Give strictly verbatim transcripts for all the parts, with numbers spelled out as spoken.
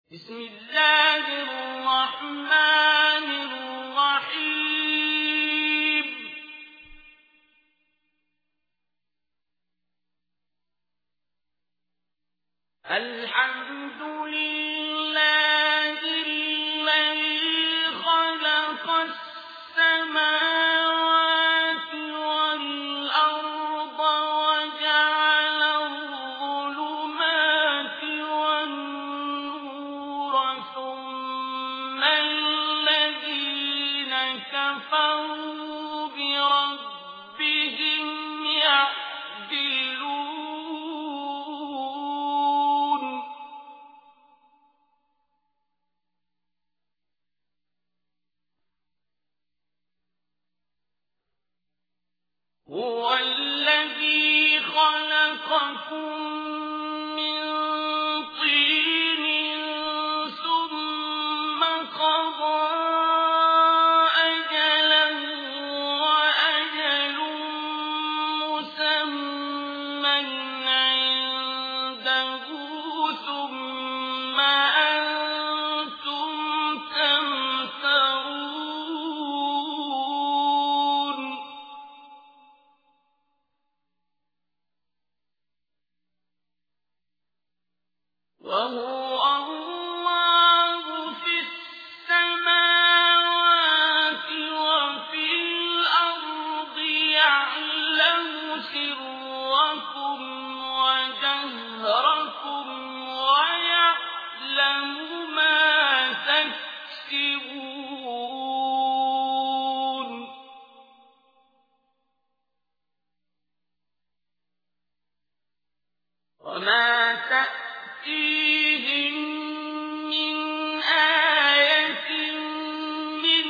بسم الله الرحمن الرحيم الحمد لله الذي خلق السماوات والأرض وجعل الظلمات والنور ثم الذين كفروا بربهم يعدلون هو الذي خلقكم من طين ثم قضى أجلا وأجل مسمى عنده ثم أنتم تمترون وهو الله في السماوات وفي الأرض يعلم سركم وجهركم ويعلم ما تكسبون وما تأتيهم من آية من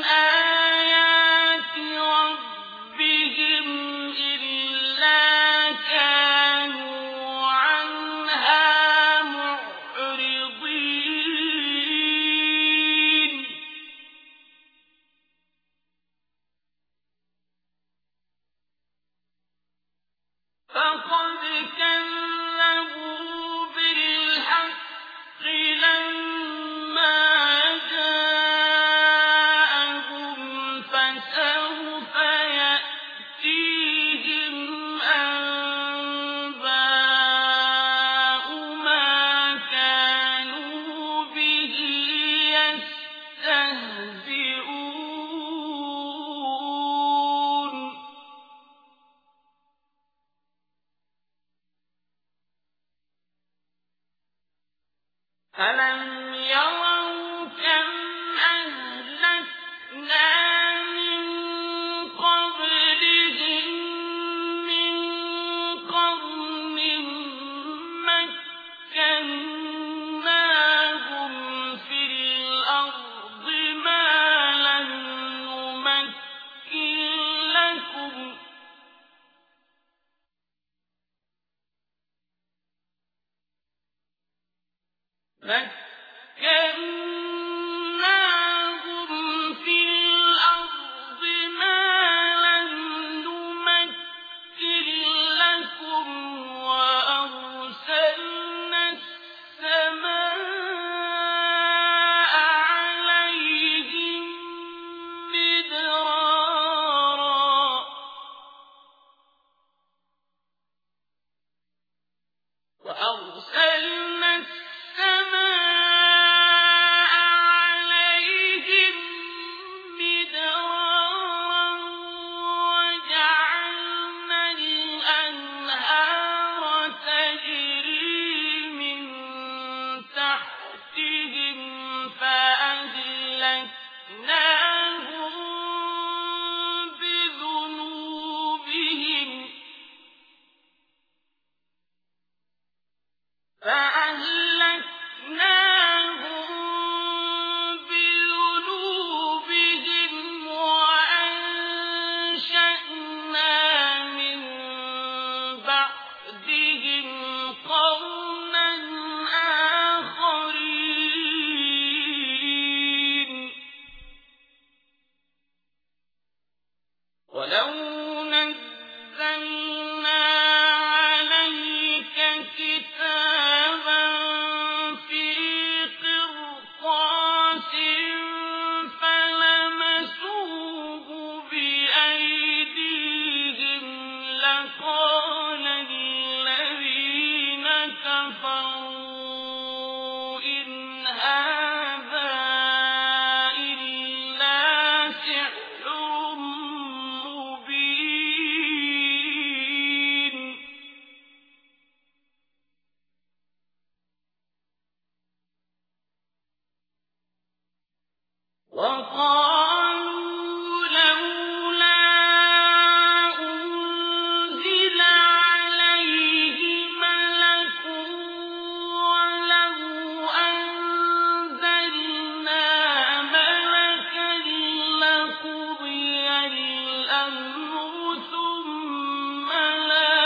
آيات ربهم إلا كانوا عنها معرضين فقد كذبوا بالحق لما جاءهم فسوف يأتيهم أنباء ما كانوا به يستهزئون ألم يروا كم أهلكنا من قبلهم من قرن مكناهم في الأرض ما لم نمكن لكم مكناهم في الأرض ما لم نمكن لكم وأرسلنا السماء عليهم مدرارا وأرسلنا السماء وقالوا لولا أنزل عليه ملك ولو أنزلنا ملكا لقضي الأمر ثم لا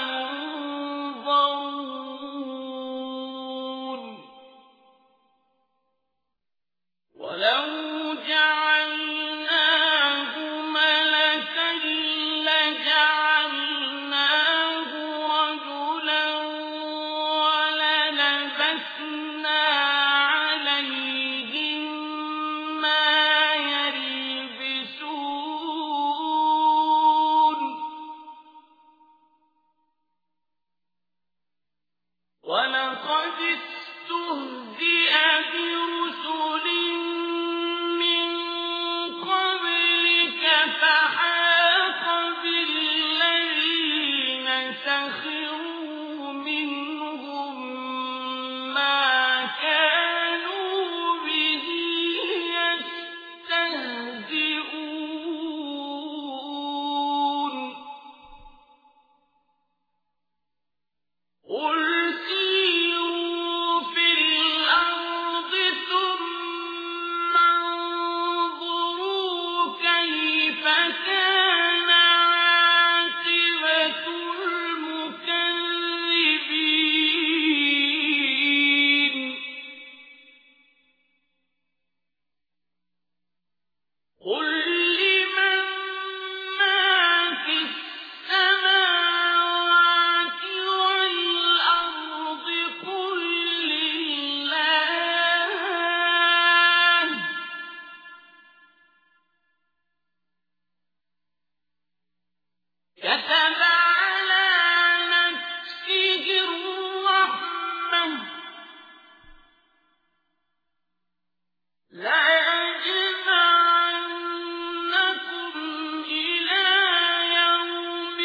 ينظرون ولو جعلناه ملكا لجعلناه رجلا وللبسنا عليهم ما يلبسون ولقد استهزئ برسل من قبلك فحاق بالذين سخروا منهم ما كانوا به يستهزئون قل سيروا في الأرض ثم انظروا كيف كان عاقبة المكذبين قل لمن ما في السماوات والأرض قل لله كتب على نفسه الرحمة ليجمعنكم إلى يوم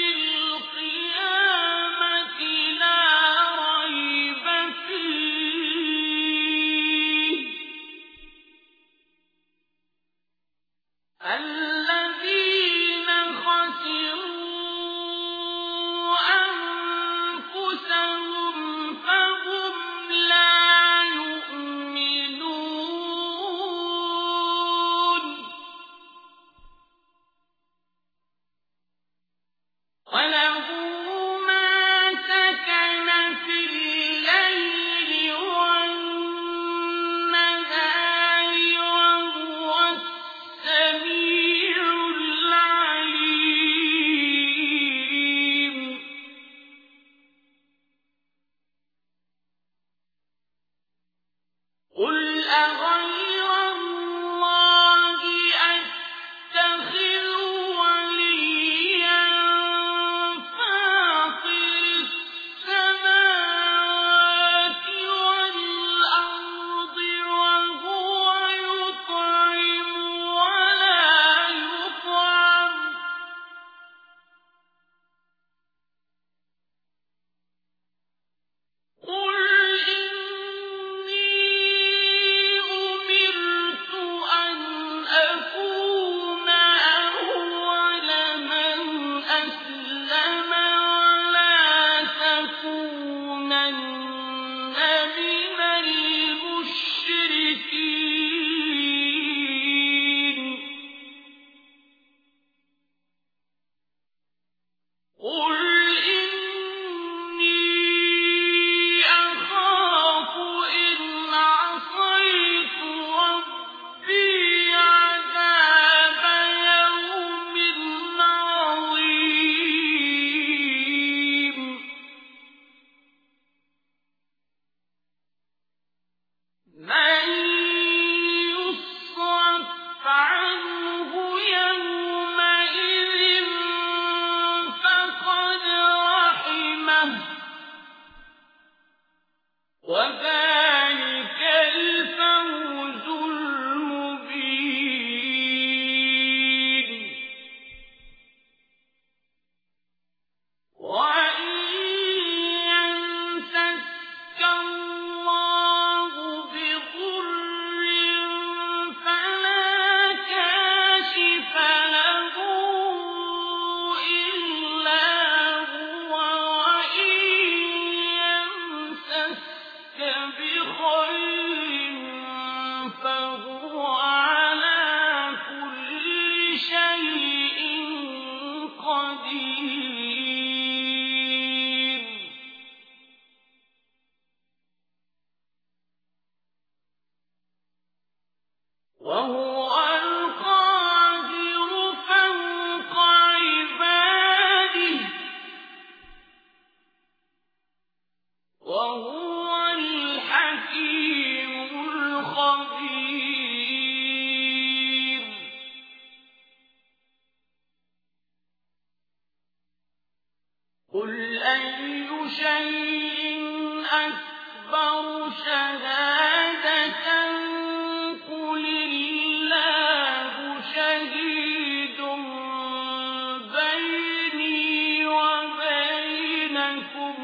القيامة لا ريب فيه الذين خسروا أنفسهم فهم لا يؤمنون وله ما سكن في الليل والنهار وهو السميع العليم قل أغير الله أتخذ وليا فاطر السماوات والأرض وهو يطعم ولا يطعم قل إني أمرت وهو القاهر فوق عباده وهو الحكيم الخبير قل أي شيء أكبر شهادةً قل الله شهيد بيني وبينكم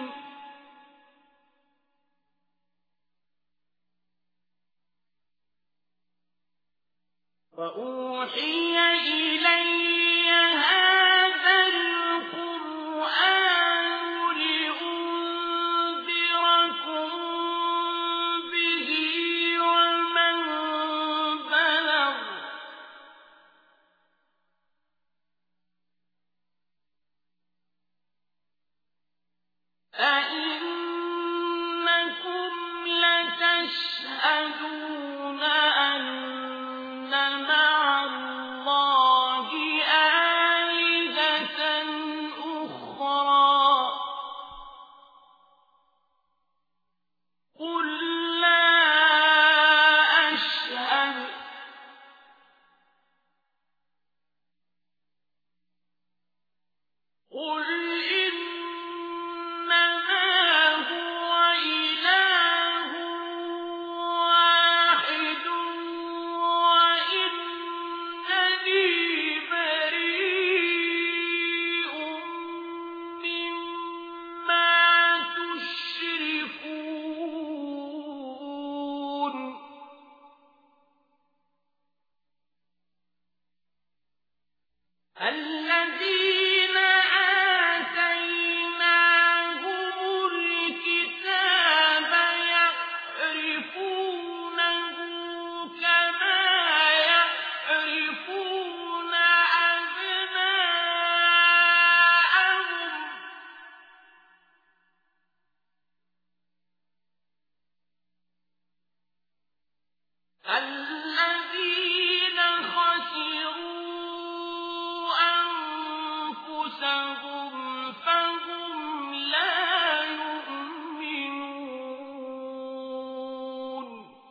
وأوحي إلي هذا القرآن لأنذركم به ومن بلغ أئنكم لتشهدون أن مع الله آلهة أخرى قل لا أشهد قل إنما هو إله واحد وإنني بريء مما تشركون الذين آتيناهم الكتاب يعرفونه كما يعرفون أبناءهم الذين خسروا أنفسهم فهم لا يؤمنون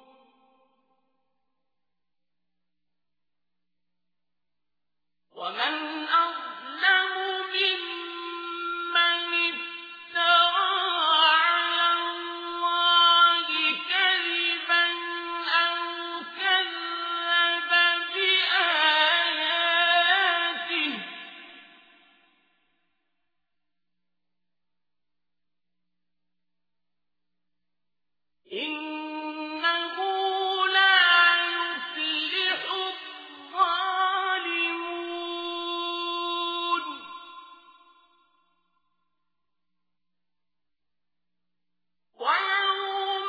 ومن أظلم ممن افترى على الله كذبا أو كذب بآياته إنه لا يفلح الظالمون ويوم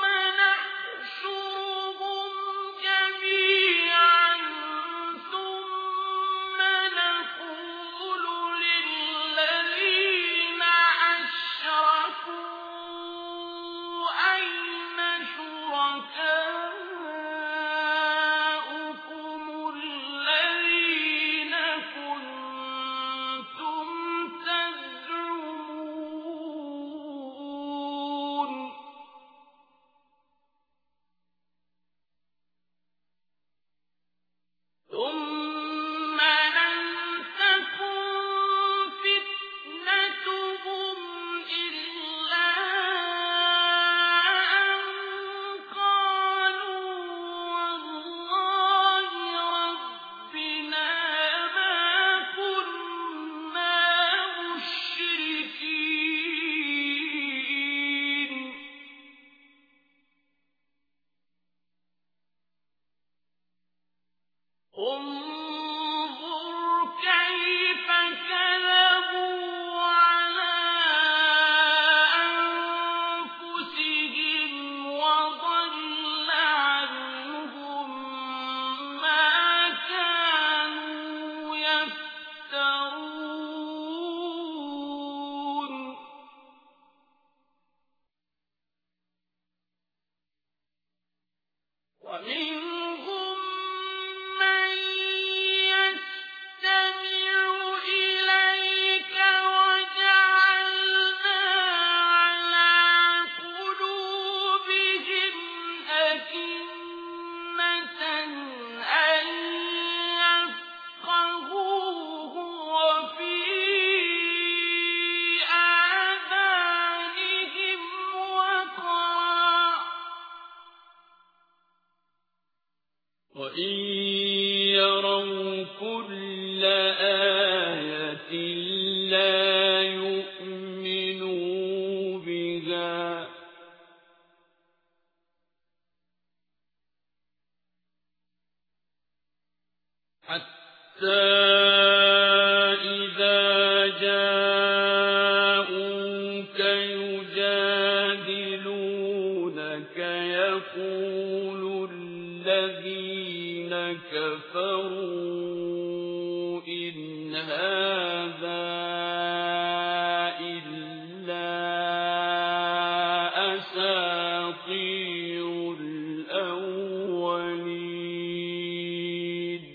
نحشرهم جميعا ثم نقول للذين أشركوا أين شركاؤكم الذين كنتم تزعمون ثم لم تكن فتنتهم إلا أن قالوا والله ربنا ما كنا مشركين انظر كيف كذبوا على أنفسهم وضل عنهم ما كانوا يفترون ومنهم أكنة أن يفقهوه وفي آذانهم وقرا وإن يروا كل آية لا يؤمنوا بها حتى إذا جاءوك يجادلونك يقول الذين كفروا إن هذا إلا أساطير الأولين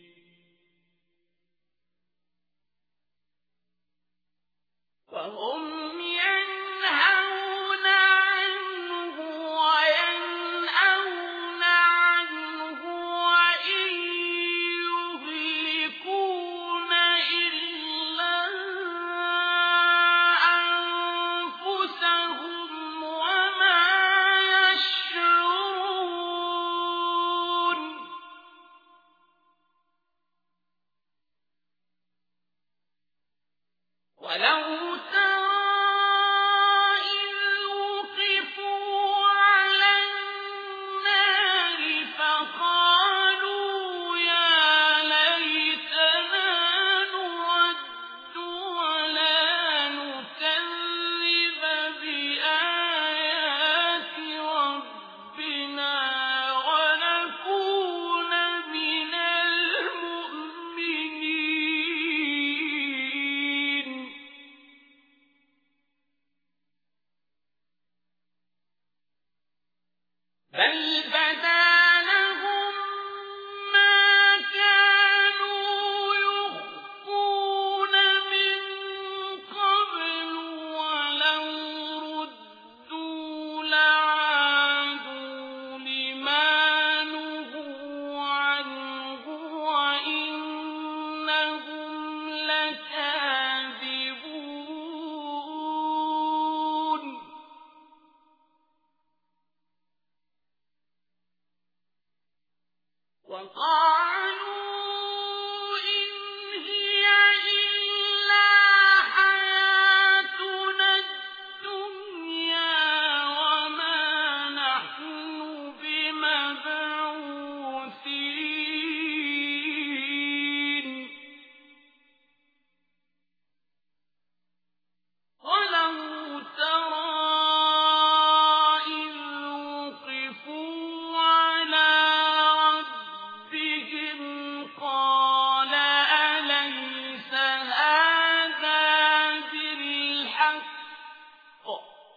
وهم ينهون عنه وينأون عنه وإن يهلكون إلا أنفسهم وما يشعرون ولو بل بدا لهم ما كانوا يخفون من قبل ولو ردوا لعادوا لما نهوا عنه وإنهم لكاذبون وقالوا إن هي إلا حياتنا الدنيا وما نحن بمبعوثين ولو ترى إذ وقفوا على قال أليس هذا بالحق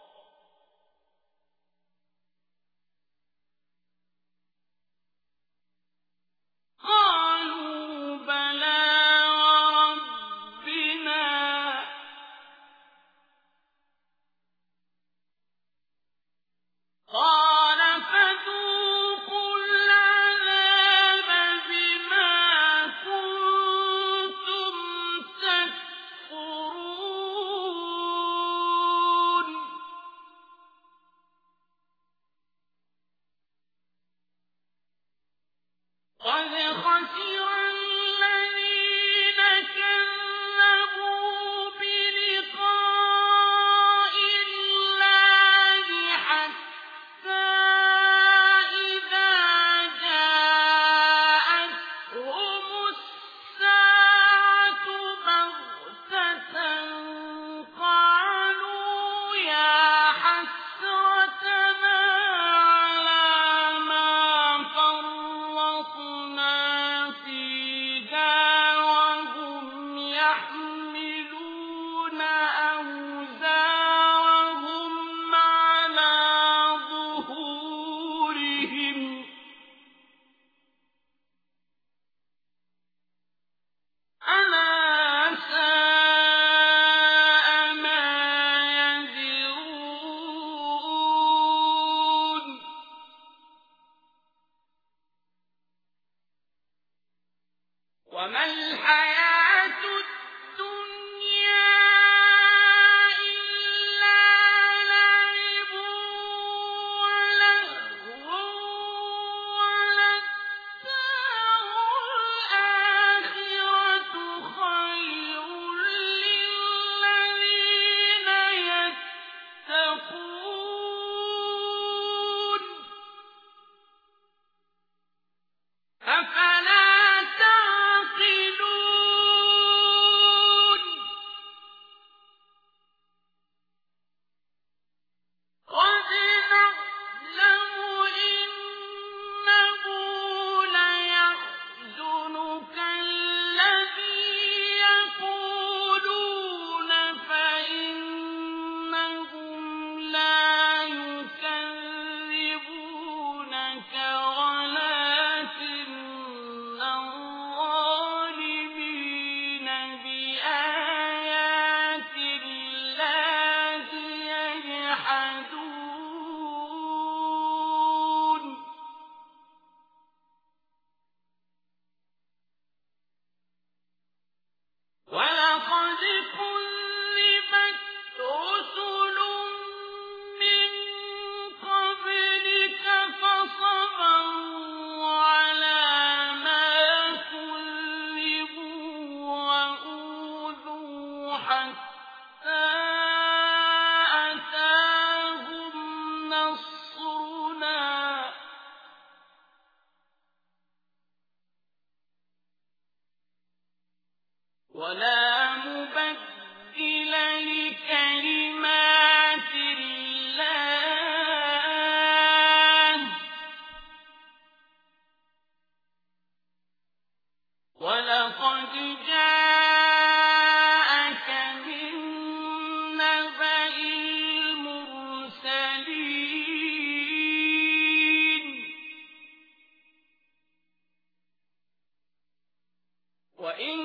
قالوا بلى وربنا قال فذوقوا العذاب بما كنتم تكفرون قد خسر الذين كذبوا بلقاء الله حتى إذا جاءتهم الساعة بغتة قالوا يا حسرتنا على ما فرطنا في وما الحياة الدنيا إلا لعب ولهو وللدار الآخرة خير للذين يتقون أفلا ولقد كذبت رسل من قبلك فصبروا على ما كذبوا وأوذوا حتى أتاهم نصرنا ولا مبدل لكلمات الله ولقد جاءك من نبأ المرسلين وإن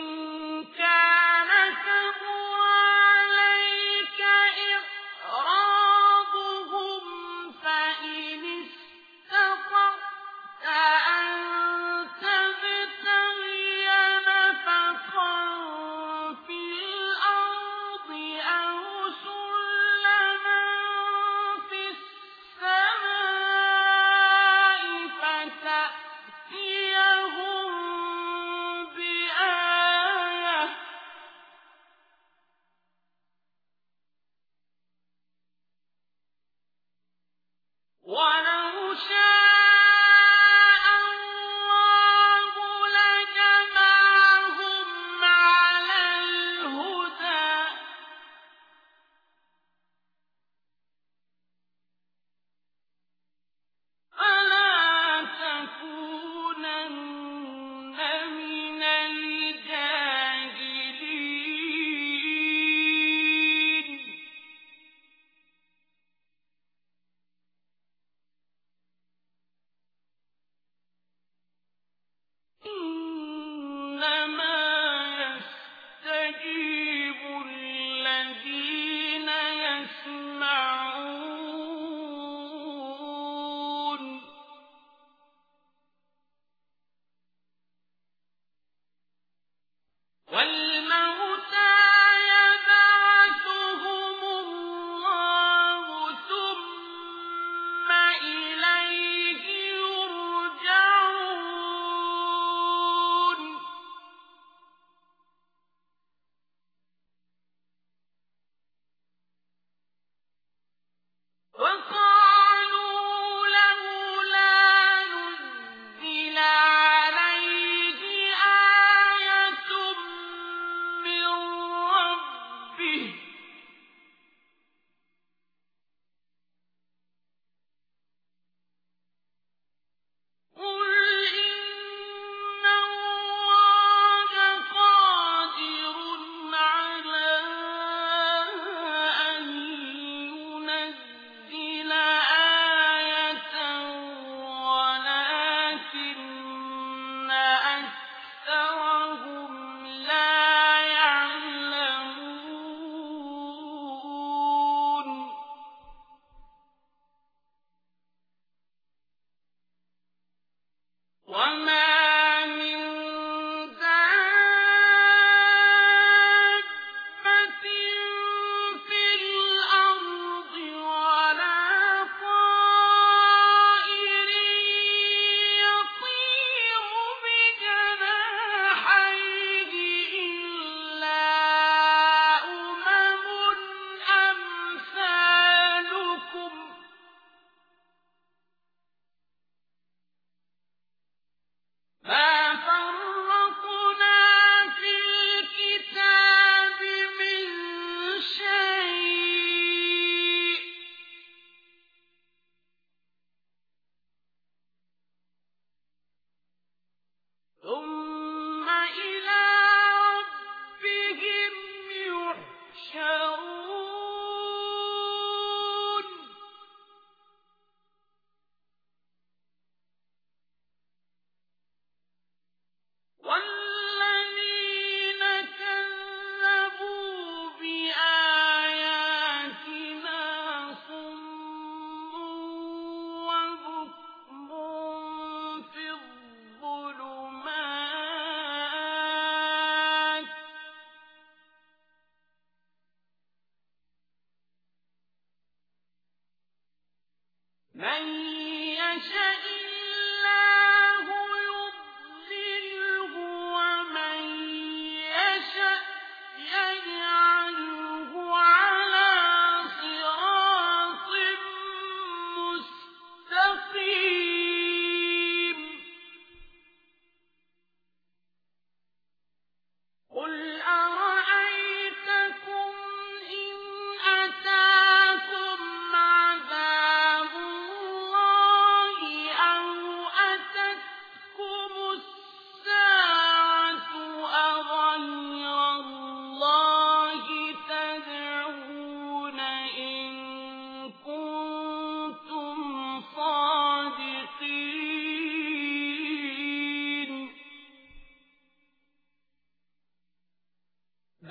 ولو شاء الله لجمعهم على الهدى فلا تكونن من الجاهلين إنما يستجيب الذين يسمعون والموتى يبعثهم الله ثم إليه يرجعون وقالوا لولا نزل عليه آية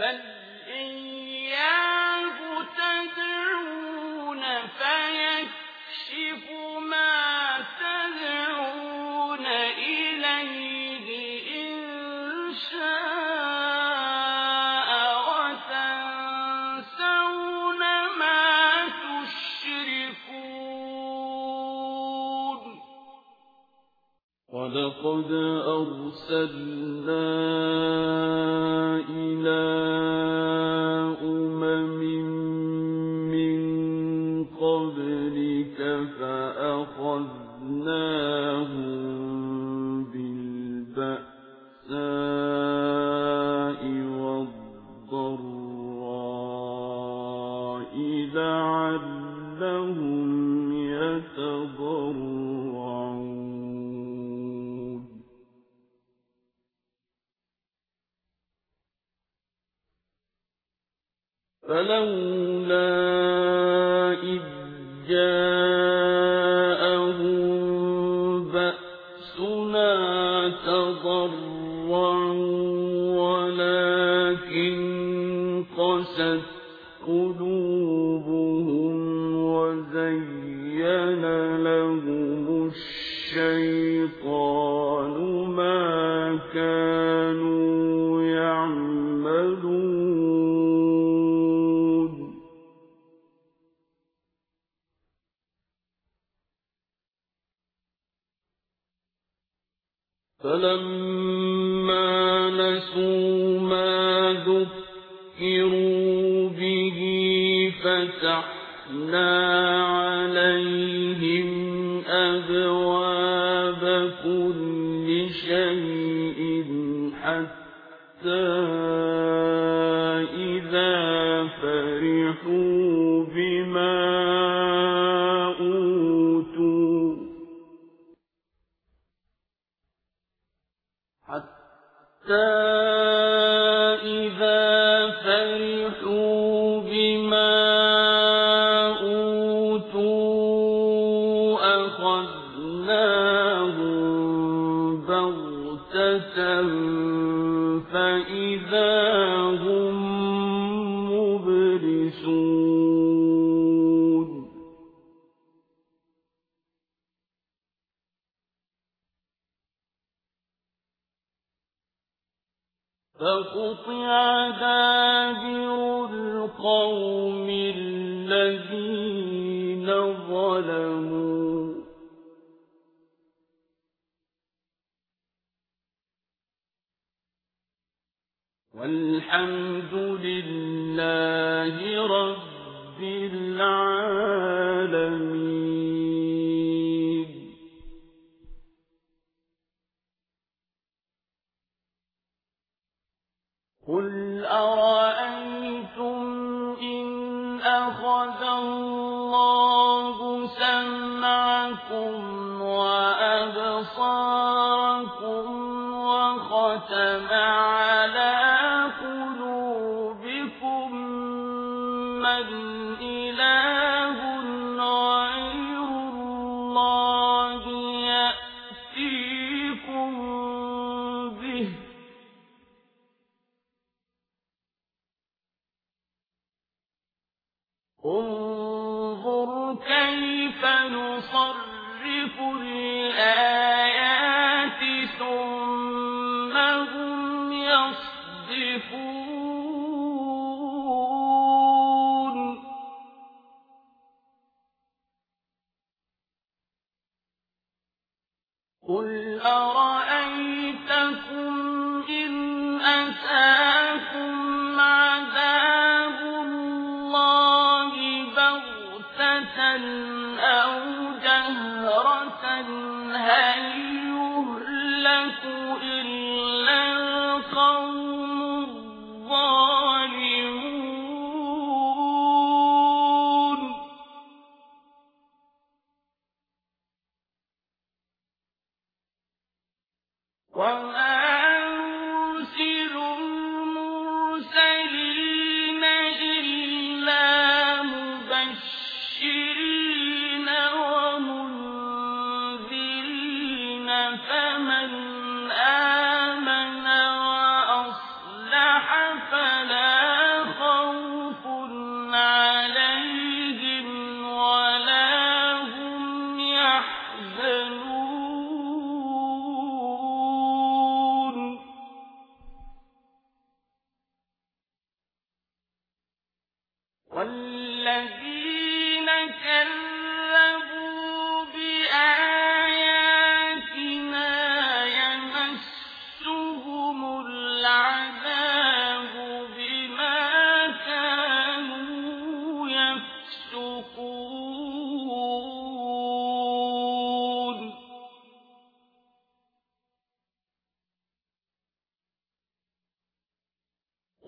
بل إياه تدعون فيكشف ما تدعون إليه إن شاء وتنسون ما تشركون ولقد أرسلنا إلى أمم من قبلك فأخذناهم بالبأساء والضراء لعلهم يتضرعون فلولا إذ جاءهم بأسنا تضرعوا ولكن قست قلوبهم وزين لهم الشيطان ما كانوا يعملون فلما نسوا ما ذكروا به فتحنا عليهم أبواب كل شيء حتى إذا فرحوا بما أوتوا حتى إذا فرحوا بما أوتوا أخذناهم بغتة فإذا هم مبلسون فقطع دابر القوم الذين ظلموا والحمد لله رب العالمين. قل أرأيتم إن أخذ الله سمعكم وأبصاركم وختم على قلوبكم من إله غير الله يأتيكم به انظر كيف نصرف الآيات ثم هم يصدفون قل أرأيتكم إن أتاكم عذاب الله بغتة أو جهرة هل يهلك إلا القوم الظالمون وما نرسل المرسلين إلا مبشرين ومنذرين فمن آمن وأصلح فلا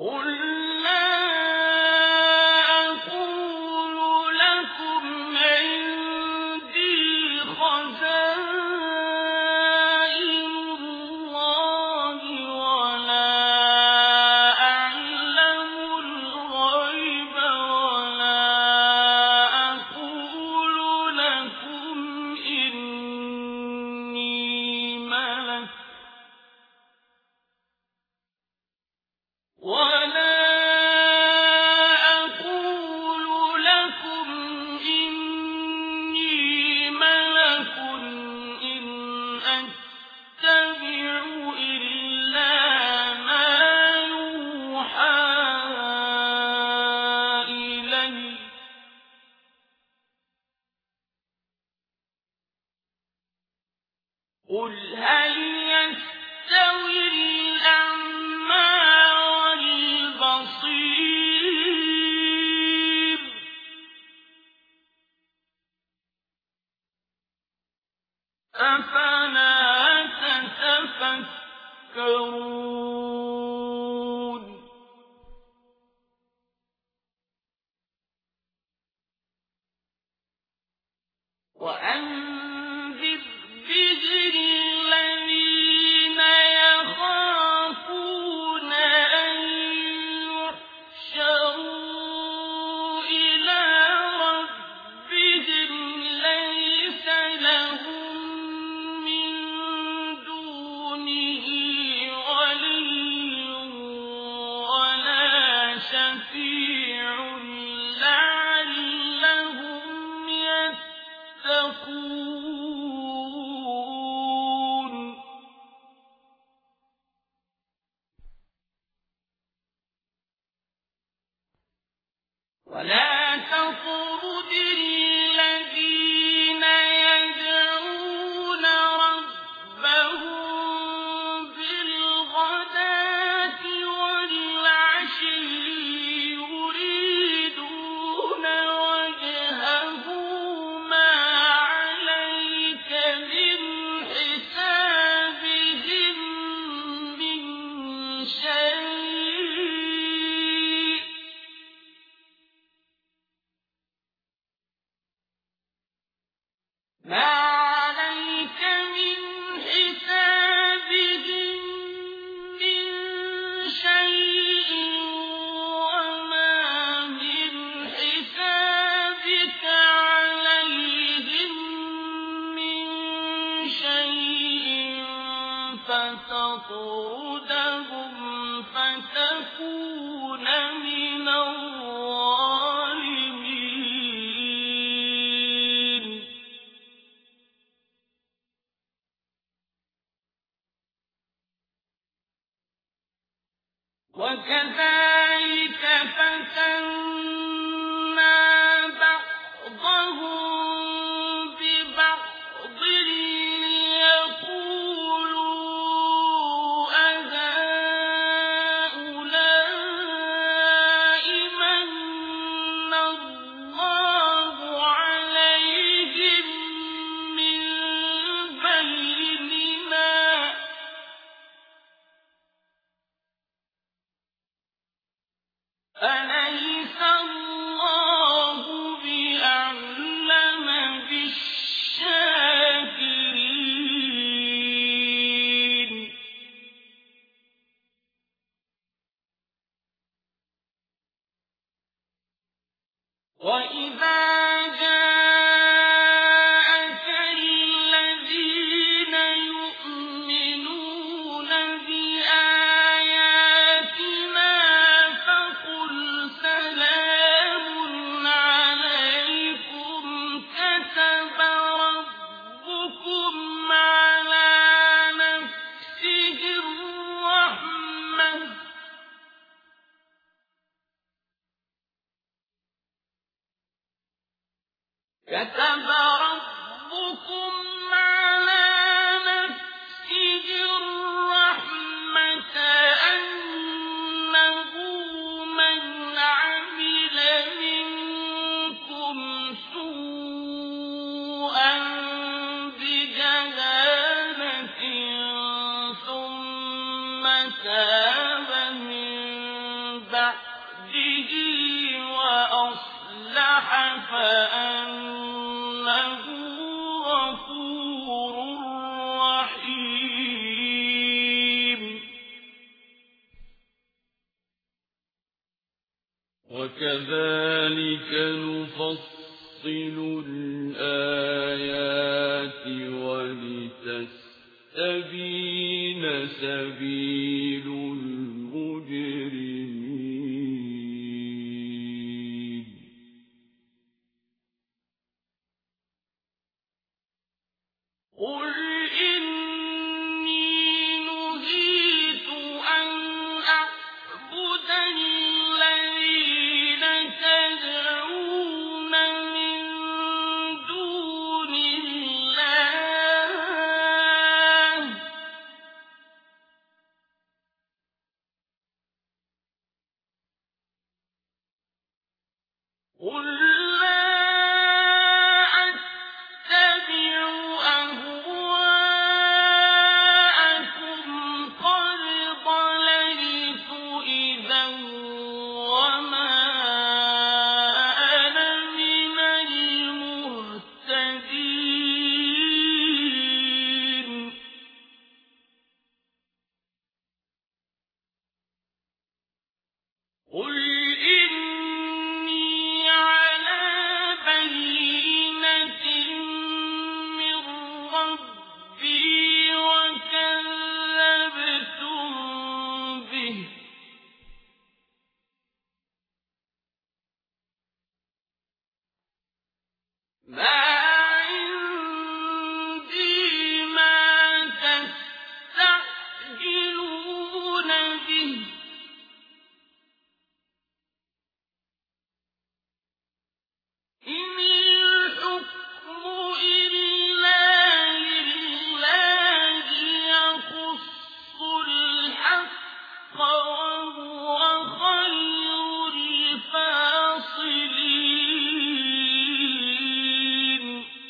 قل لا أقول لكم عندي خزائن الله ولا أعلم الغيب ولا أقول لكم إني ملك ولا أقول لكم إني ملك إن أتبع إلا ما يوحى إلي قل هل يستوي الأعمى والبصير أفلا تتفكرون وأنذر به الذين يخافون أن يحشروا إلى ربهم ليس لهم من دونه ولي ولا شفيع لعلهم يتقون ولا تطرد الذين يدعون ربهم بالغداة والعشي يريدون وجهه ما عليك من حسابهم من شيء ما عليك من حسابهم من شيء وما من حسابك عليهم من شيء فتطردهم فتكون من الظالمين وكذلك فتنا بعضهم ببعض ليقولوا أهؤلاء من الله عليهم من بيننا أليس الله وكذلك نفصل الآيات ولتستبين سبيل المجرمين. قل إني نهيت أن أعبد الذين تدعون من دون الله قل لا أتبع أهواءكم قد ضللت إذا وما أنا من المهتدين. قل إني على بينة من ربي وكذبتم به ما عندي ما تستعجلون به إن الحكم إلا لله يقص الحق وهو خير الفاصلين.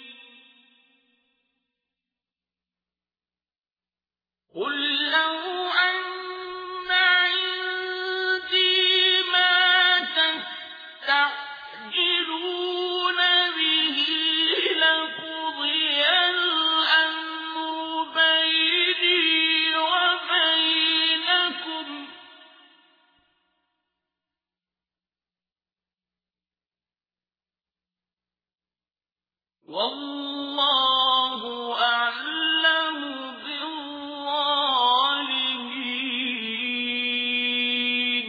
قل لو أن عندي ما تستعجلون به لقضي الأمر بيني وبينكم والله أعلم بالظالمين.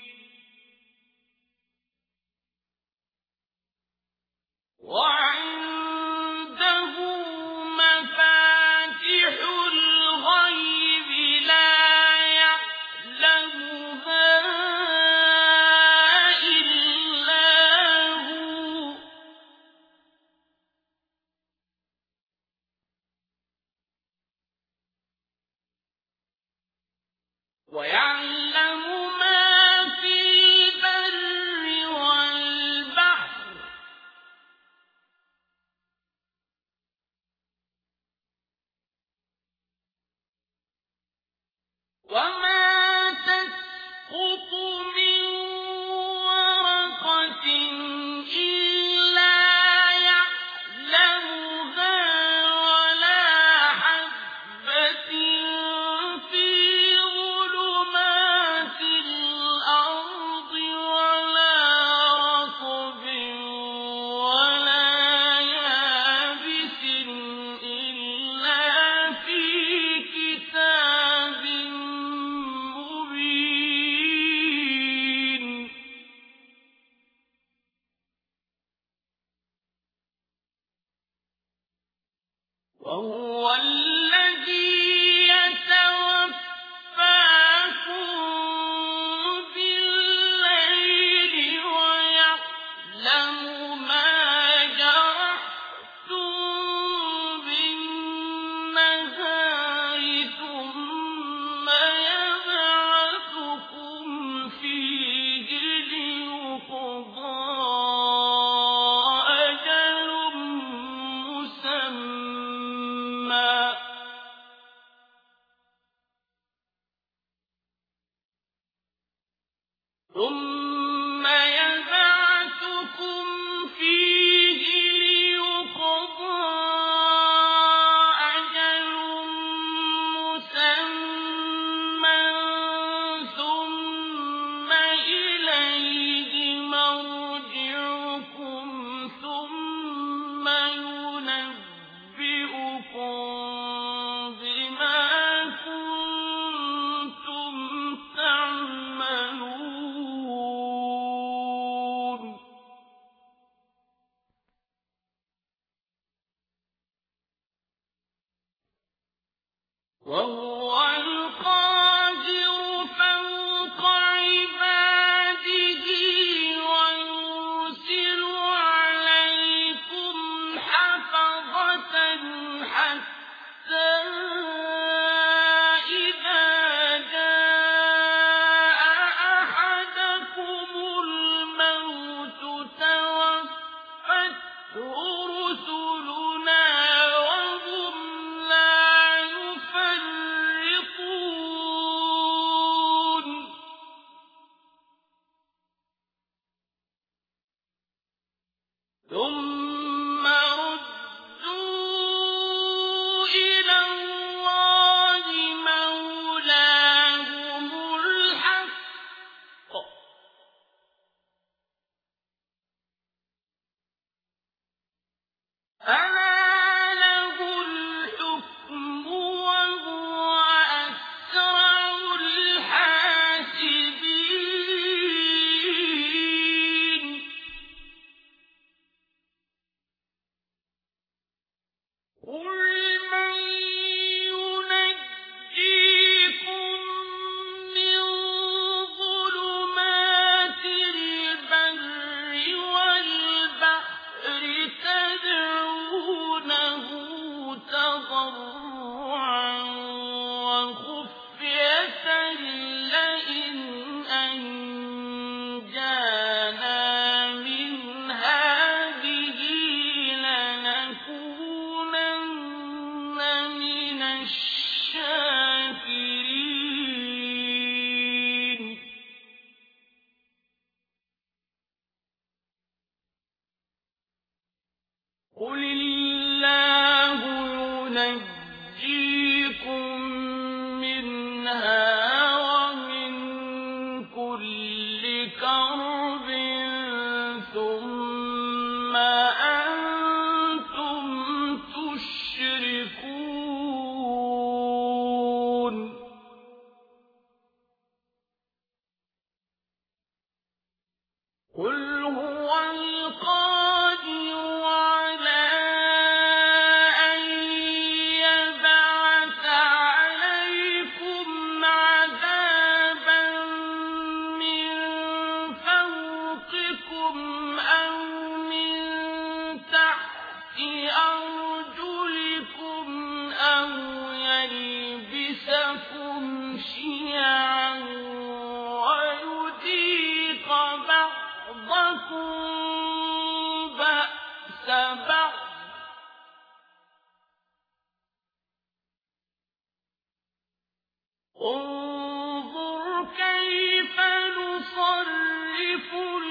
وعنده مفاتح الغيب لا يعلمها إلا هو ويعلم ما في البر والبحر وما تسقط من ورقة إلا يعلمها ولا حبة في ظلمات الأرض ولا رطب ولا يابس إلا في كتاب مبين. وهو الذي يتوفاكم بالليل ويعلم ما جرحتم بالنهار ثم يبعثكم فيه ليقضى أجل مسمى ثم يبعثكم فيه ليقضى أجل مسمى ثم إليه مرجعكم انظر كيف نصرف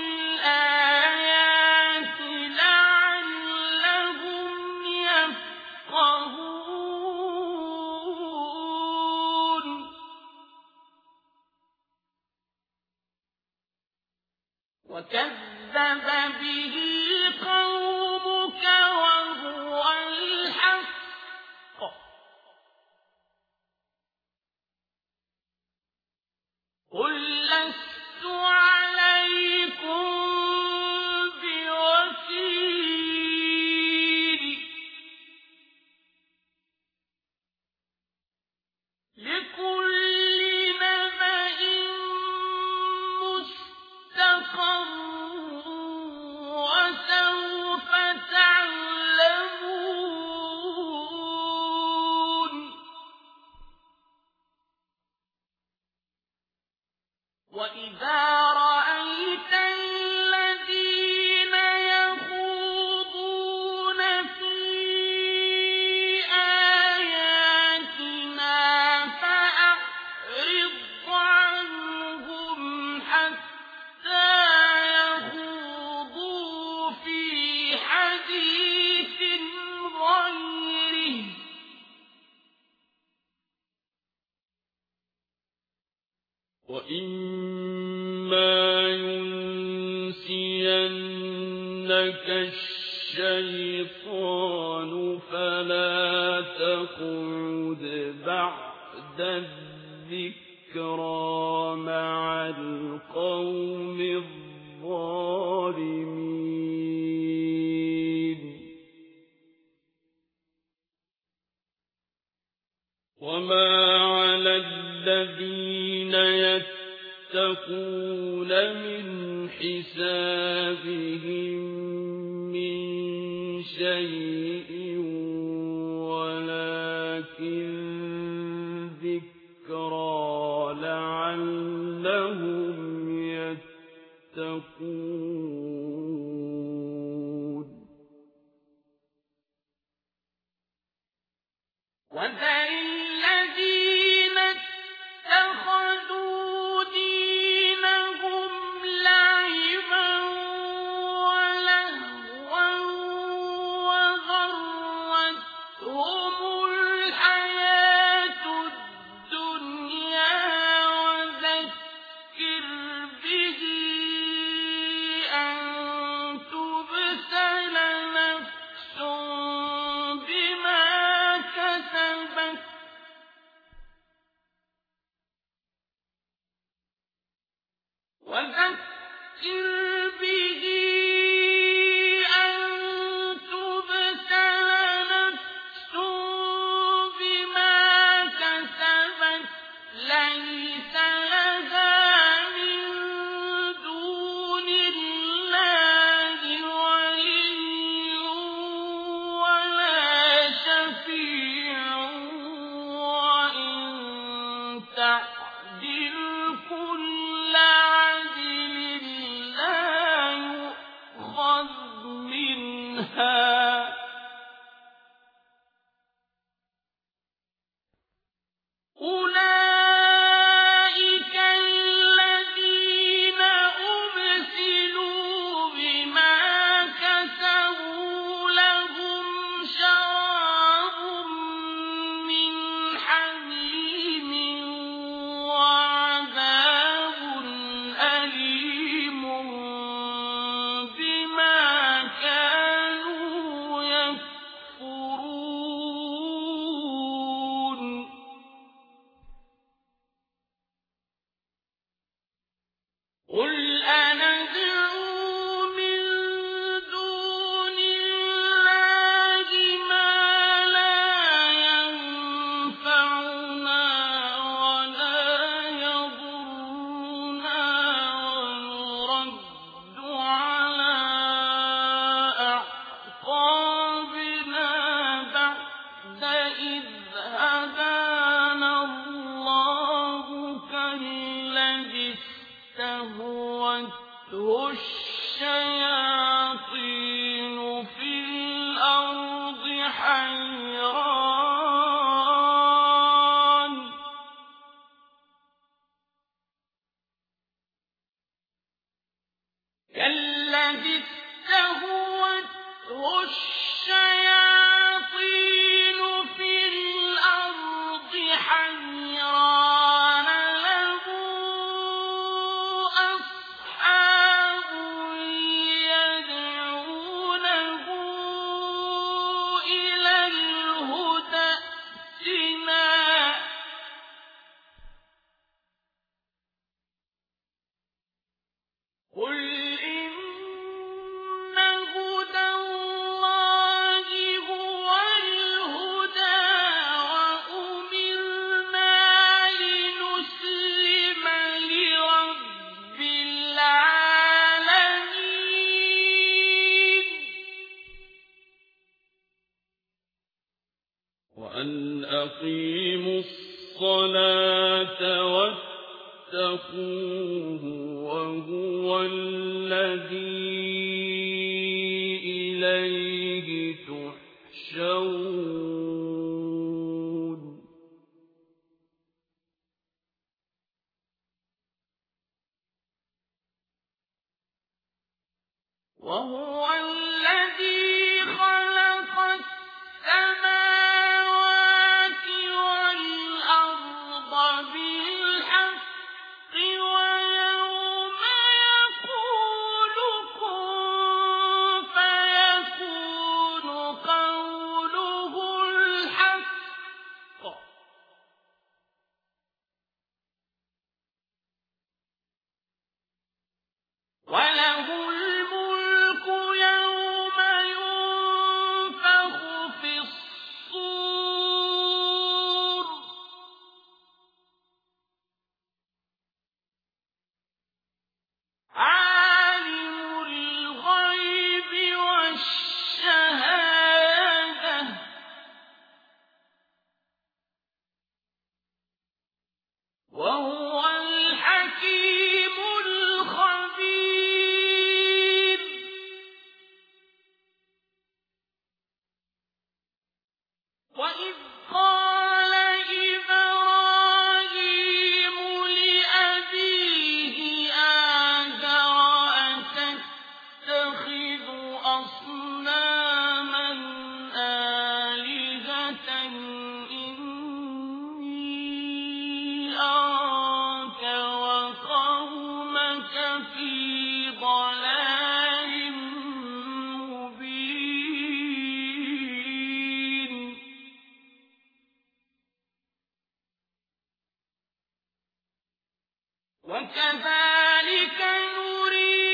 الآيات لعلهم يفقهون وكذب به قومك وهو الحق قل لست عليكم بوكيل لكل نبأ مستقر وسوف تعلمون وإذا رأيت الذين يخوضون في آياتنا فأعرض عنهم حتى يخوضوا في حديث غيره وإما ينسينك الشيطان فلا تقعد بعد الذكرى مع القوم الظالمين وما على الذين يتقون من حسابهم من شيء ولكن ذكرى لعلهم يتقون وذل الذين اتخذوا دينهم لعبا ولهوا وغرتهم الحياة الدنيا وذكر به أن تبسل نفس بما كسبت وذكر به أن تبسل نفس بما كسبت ليس لها من دون الله ولي ولا شفيع وإن تعدل كل عدل لا يؤخذ منها أولئك الذين أبسلوا بما كسبوا لهم شراب من حميم وعذاب أليم بما كانوا يكفرون قل أندعو من دون الله ما لا ينفعنا ولا يضرنا ونرد على أعقابنا بعد إذ هدانا الله كالذي استهوته حيران له أصحاب يدعونه إلى الهدى ائتنا قل إن هدى الله هو الهدى وأمرنا لنسلم لرب العالمين وأن أقيموا الصلاة واتقوه وهو الذي إليه تحشرون وهو الذي خلق السماوات والأرض بالحق ويوم يقول كن فيكون قوله الحق وله الملك يوم ينفخ في الصور عالم الغيب والشهادة وهو الحكيم الخبير وإذ قال إبراهيم لأبيه آزر أتتخذ أصناما آلهة إني أراك وقومك في ضلال مبين وكذلك نري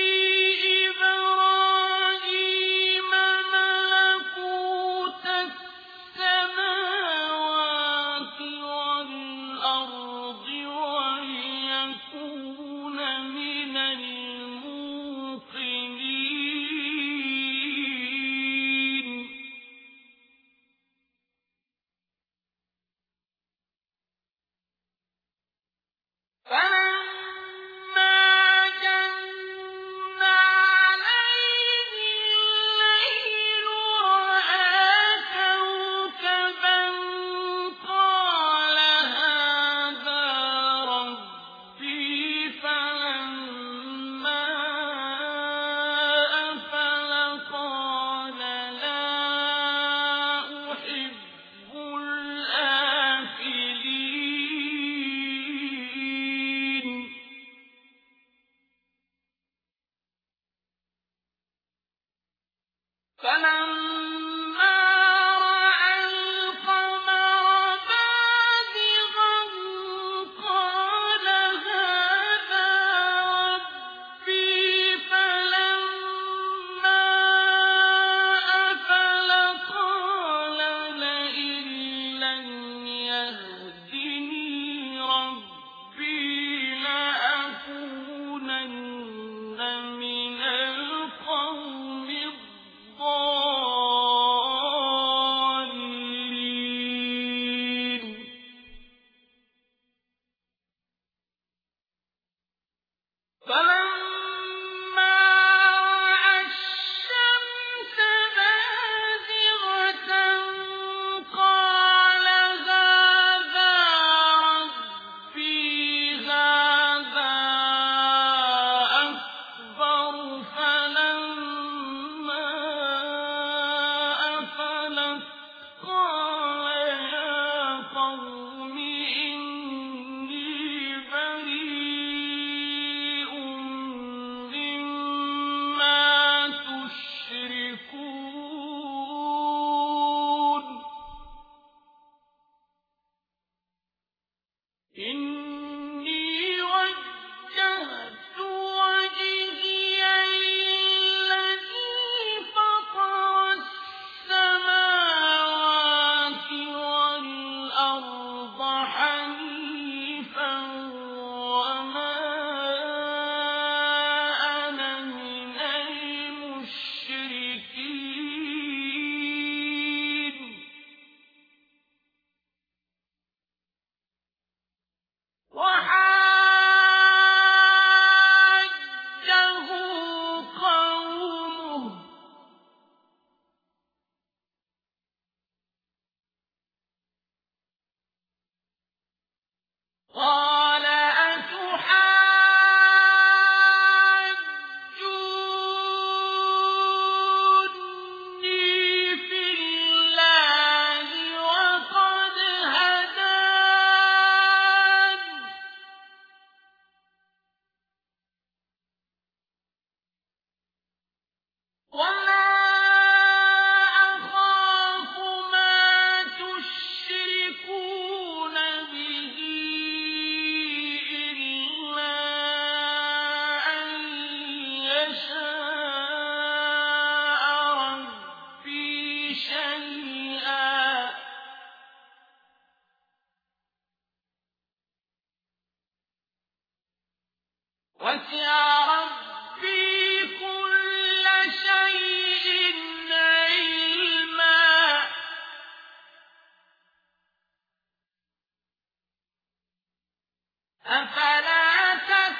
إبراهيم ملكوت السماوات والأرض وليكون من الموقنين فلما إني وجهت وجهي للذي فطر السماوات والأرض حنيفا وما أنا من المشركين وحاجه قومه قال أتحاجوني في الله وقد هدان ولا أخاف ما تشركون به إلا أن يشاء ربي شيئا وسع ربي كل شيء علما أفلا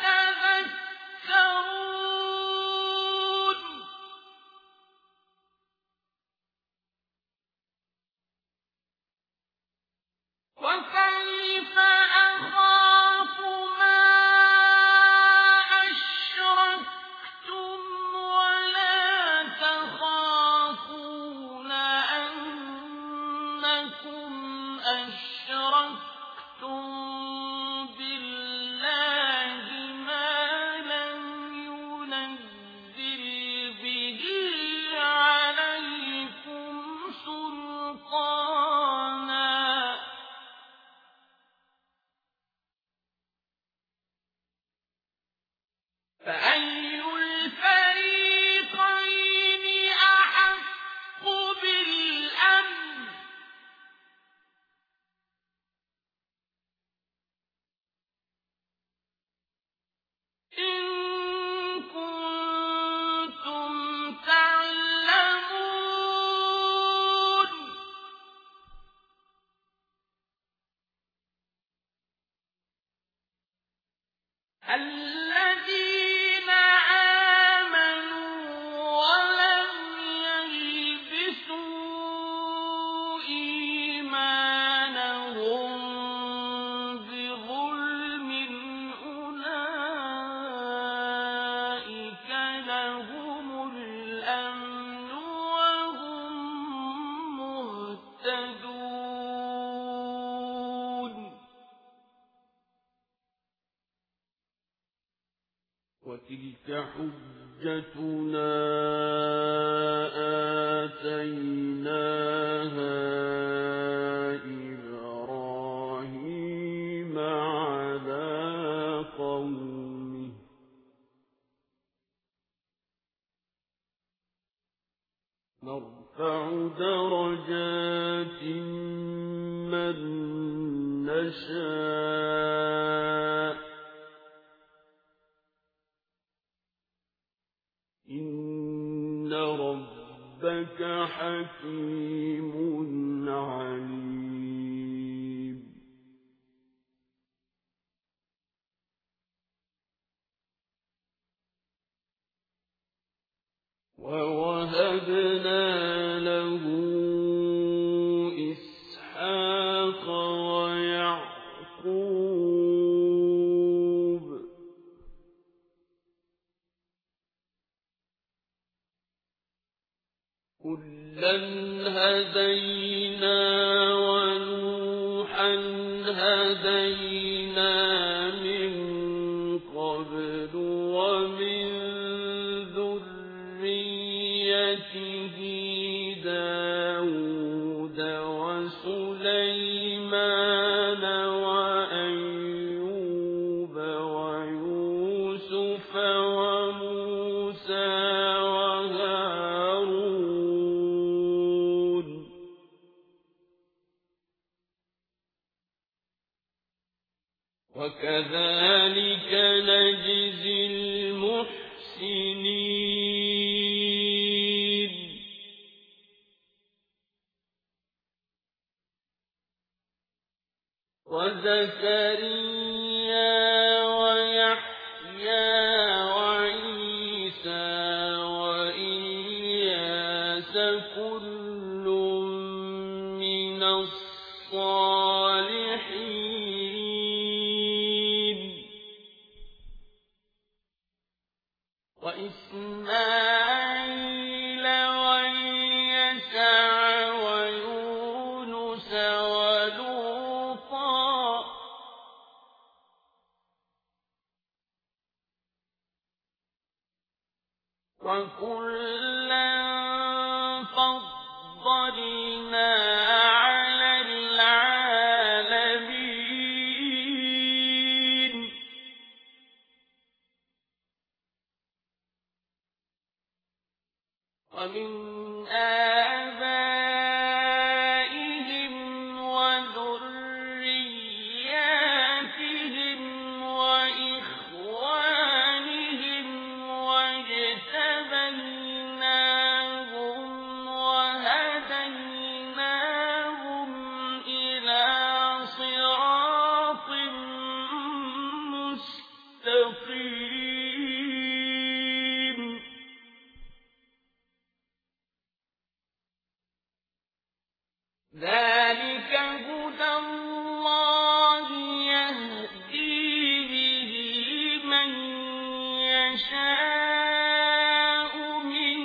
تتذكرون وكيف أخاف ما أشركتم ولا تخافون أنكم أشركتم بالله ما لم ينزل به عليكم سلطانا فأي الفريقين أحق بالأمن إن كنتم تعلمون الذين آمنوا ولم يلبسوا إيمانهم بظلم أولئك لهم الأمن وهم مهتدون وتلك حجتنا آتيناها إبراهيم على قومه نرفع درجات من نشاء إن ربك حكيم عليم ووهبنا له إسحاق ويعقوب كلا هدينا ونوحا هدينا من قبل ومن ذريته داود وسليمان وأيوب وكذلك نجزي المحسنين وزكريا ويحيى وعيسى وإلياس كل من الصالحين وإسماعيل واليسع ويونس ولوطا وكلا فضلنا على العالمين ومن آبائهم وذرياتهم وإخوانهم واجتبيناهم وهديناهم إلى صراط مستقيم ذلك هدى الله يهدي به من يشاء من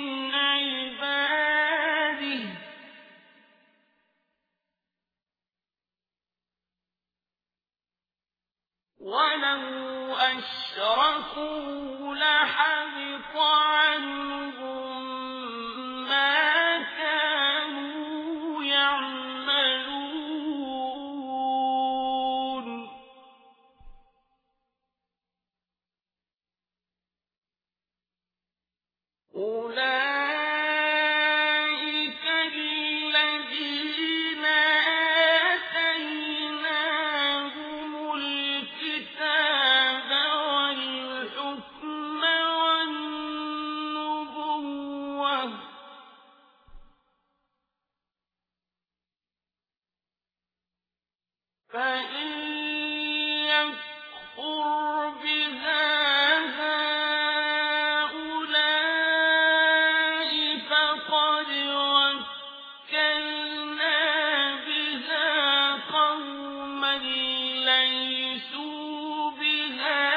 عباده ولو أشركوا لحبط عنهم ما كانوا يعملون أولئك الذين آتيناهم الكتاب والحكم والنبوة فإن يكفر بها هؤلاء فقد وكلنا بها قوما ليسوا بها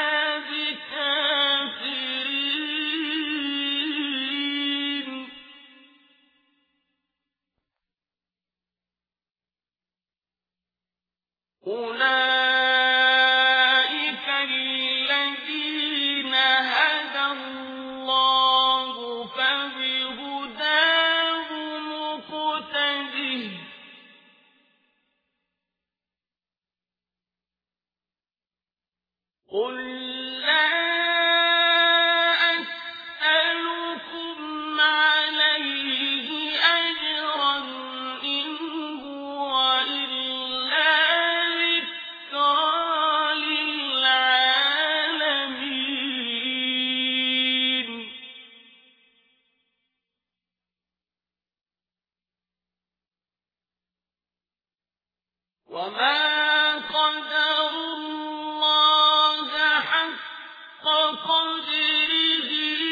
بكافرين أولئك الذين هدى الله فبهداه مقتده قل لا أسألكم عليه أجرا إن هو إلا ذكرى للعالمين وما قدروا الله حق قدره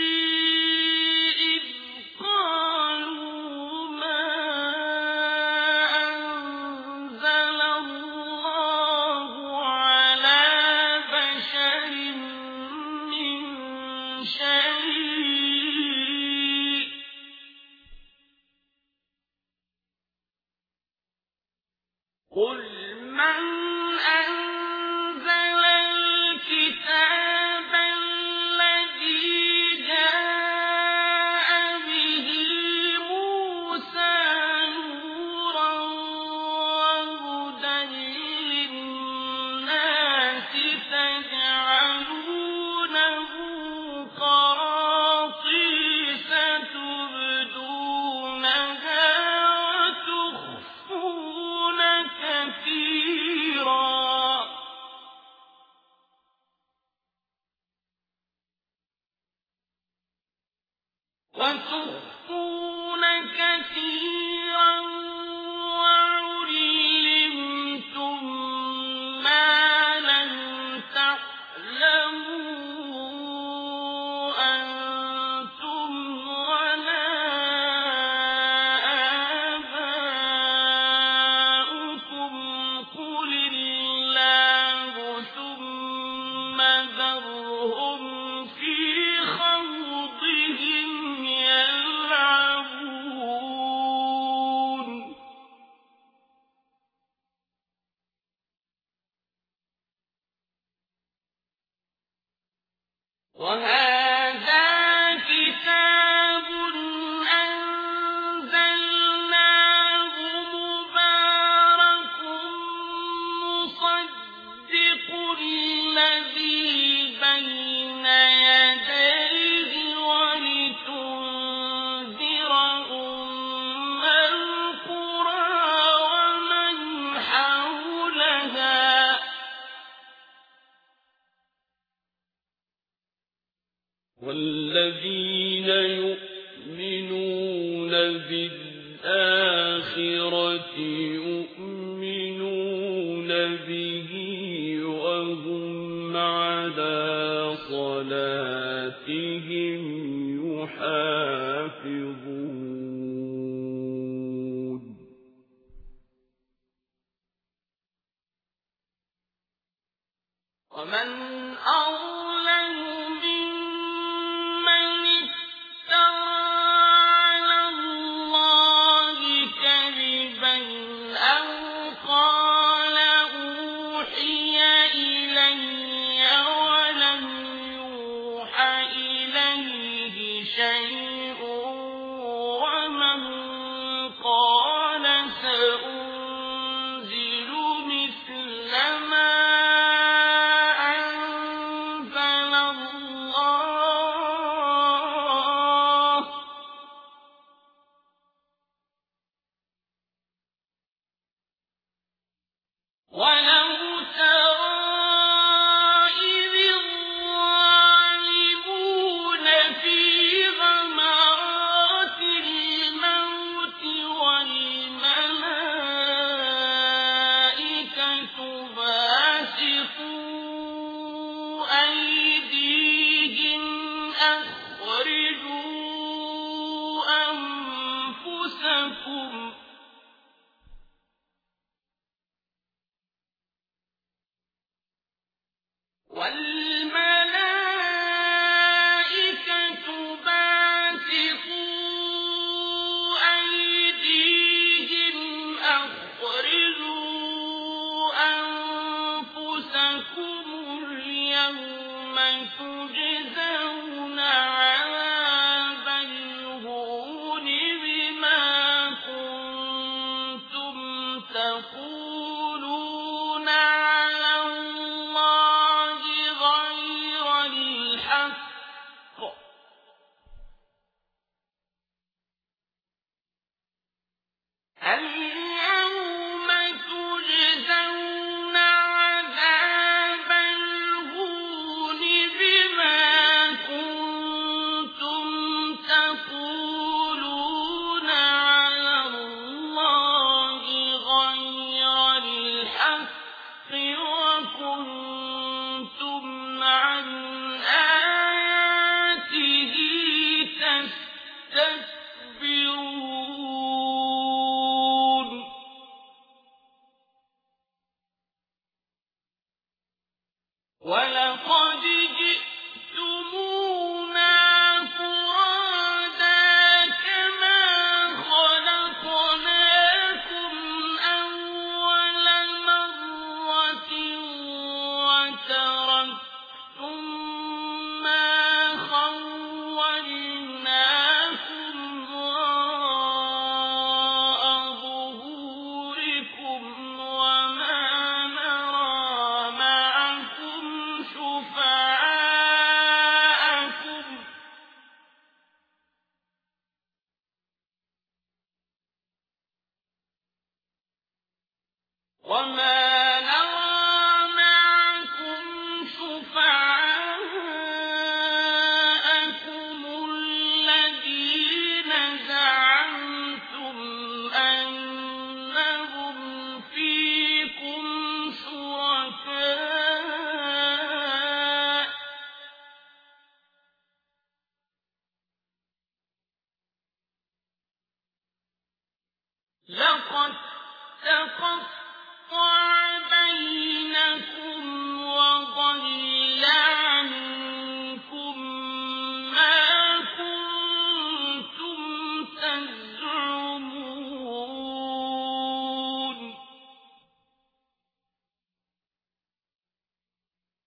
إذ قالوا ما أنزل الله على بشر من شيء قل من أنزل الكتاب الذي جاء به موسى نورا وهدى للناس تجعلونه قراطيس تبدونها وتخفون كثيرا وتخفون كثيرا وعلمتم ما لم تعلموا أنتم ولا آباؤكم قل الله ثم ذرهم في خوضهم يلعبون وهذا كتاب أنزلناه مبارك مصدق الذي بين يديه ولتنذر أم القرى ومن حولها والذين يؤمنون بالآخرة يؤمنون به وهم على صلاتهم يحافظون ومن أظلم ممن افترى على الله كذبا أو قال أوحي إلي ولم يوحى إليه شيء ومن قال سأنزل مثل ما ولو ترى إذ الظالمون في غمرات الموت والملائكة باسطوا أيديهم أخرجوا أنفسكم والملائكة باسطوا أيديهم أخرجوا أنفسكم اليوم تجزون عذاب الهون بما كنتم تقولون على الله غير الحق اليوم تجزون عذاب الهون بما كنتم تقولون على الله غير الحق وكنتم عن آياته تستكبرون ولقد جئتمونا فرادا كما خلقناكم أول مرة وتركتم ما خولناكم وراء ظهوركم وما نرى معكم شفعاءكم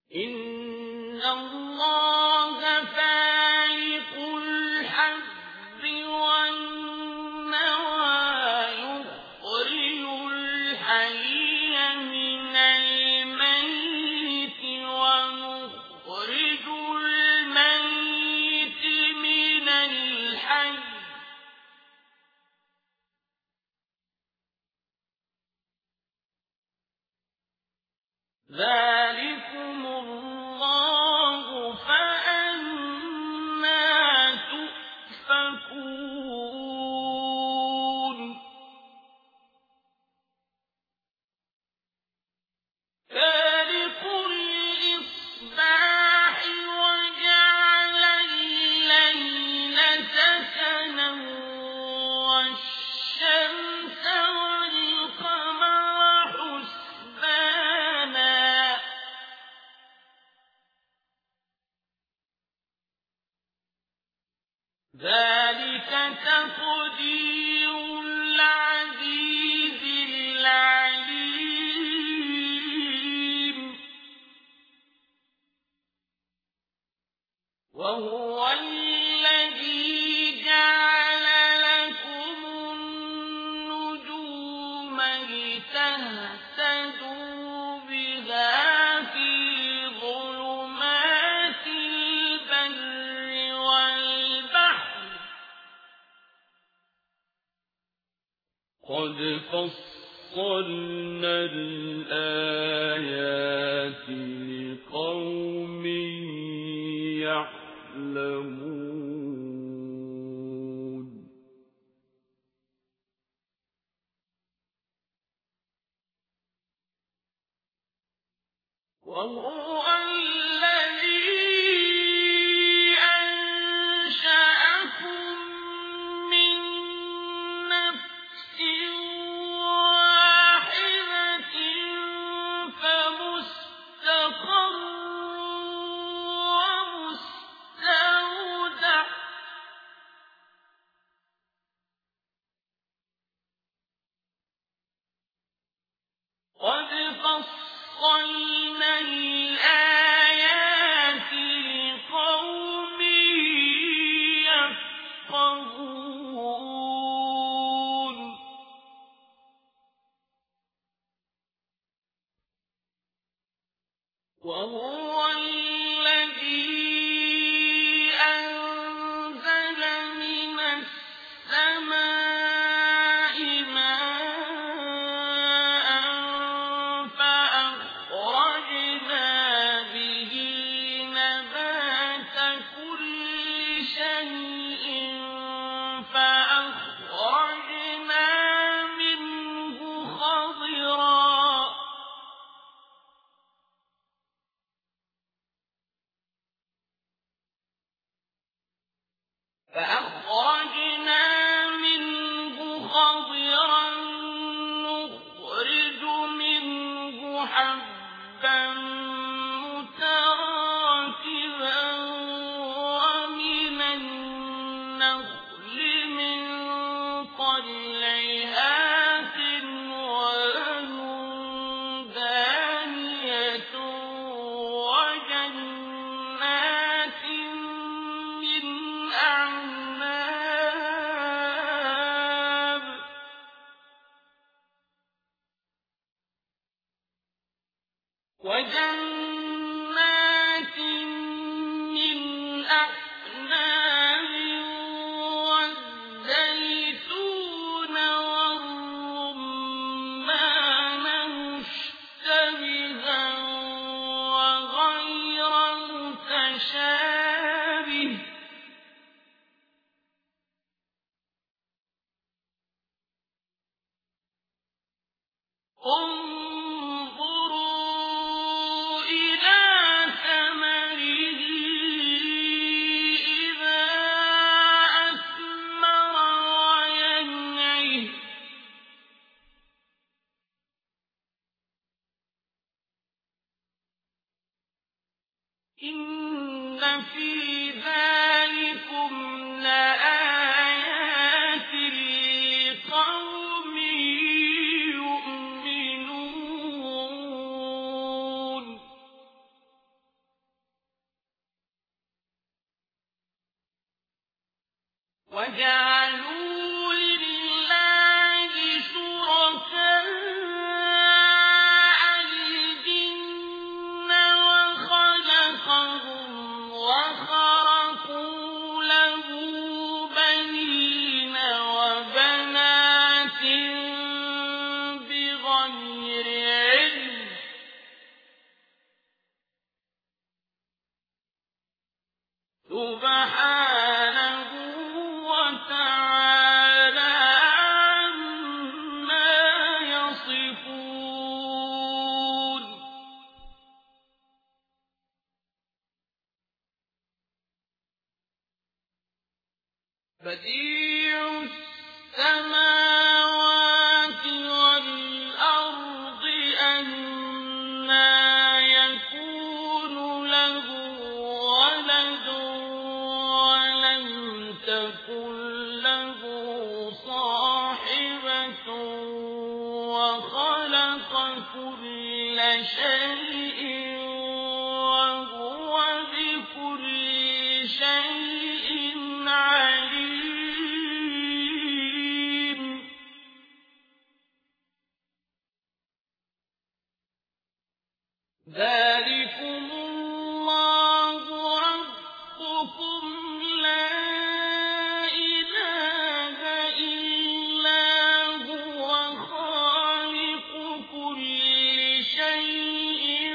إن الله فالق الحب والنوى يخرج الحي من الميت ونخرج الميت من الحي ذلكم الله فأنى تؤفكون فالق الإصباح وجعل الليل سكنا والشمس والقمر حسبانا ذلك تقدير العزيز العليم وهو الذي جعل لكم النجوم لتهتدوا بها في ظلمات البر والبحر قد فصلنا الآيات لقوم يعلمون وهو الذي أنشأكم من نفس واحدة فمستقر ومستودع قد فصلنا الآيات لقوم يفقهون وهو الذي أنزل من السماء ماء فأخرجنا به نبات كل شيء فأخرجنا منه خضرا فأخرجنا منه خضرا نخرج منه حبا متراكبا ومن النخل من طلعها قنوان دانية وجنات من أعناب وجنات من أعناب والزيتون والرمان مشتبها وغير متشابه انظروا إلى ثمره إذا أثمر وينعه إن في ذلكم لآيات لقوم يؤمنون وجعلوا لله شركاء الجن وخلقهم وخرقوا له بنين وبنات بغير علم سبحانه وتعالى عما يصفون بديع السماوات والأرض أنى يكون له ولد ولم تكن له صاحبة وخلق كل شيء وهو بكل شيء عليم ذلكم الله ربكم لا إله إلا هو خالق كل شيء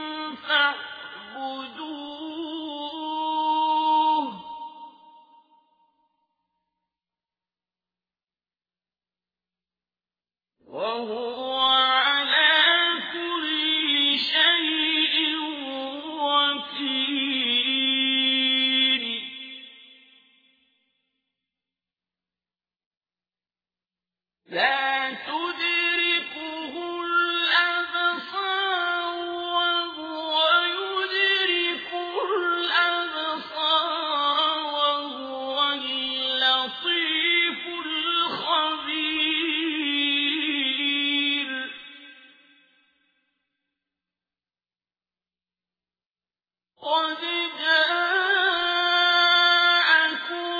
فاعبدوه وهو على كل شيء وكيل لا تدركه الأبصار وهو يدرك الأبصار وهو اللطيف الخبير قد جاءكم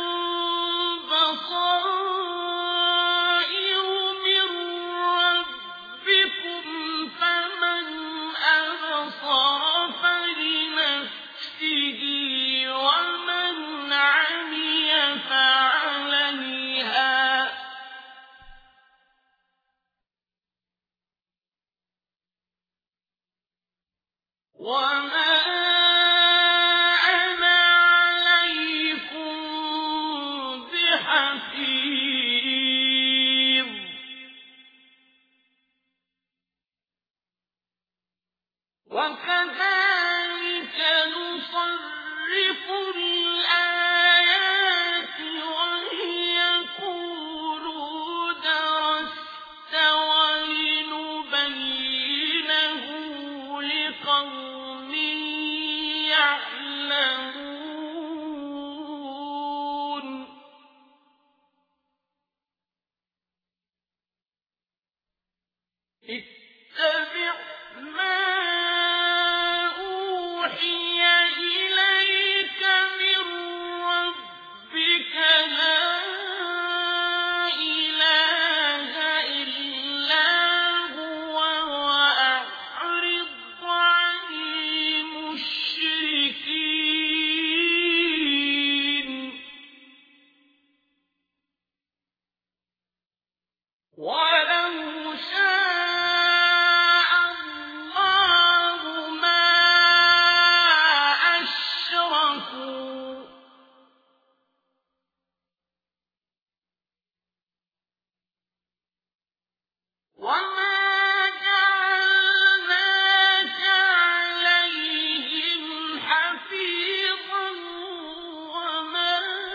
بصائر من ربكم فمن أبصر فلنفسه ومن عمي فعليها وما أنا عليكم بحفيظ وكذلك نصرف الآيات ويقولوا درست ولنبينه لقوم يعلمون اتبع ما أوحي إليك من ربك لا إله إلا هو وأعرض عن المشركين ولو شاء الله ما أشركوا وما جعلناك عليهم حفيظا وما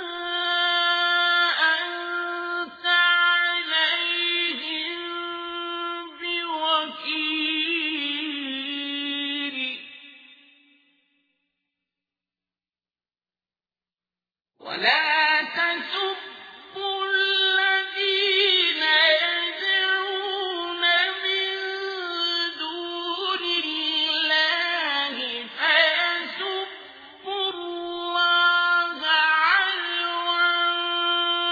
أنت عليهم بوكيل ولا تسبوا الذين يدعون من دون الله فيسبوا الله عدوا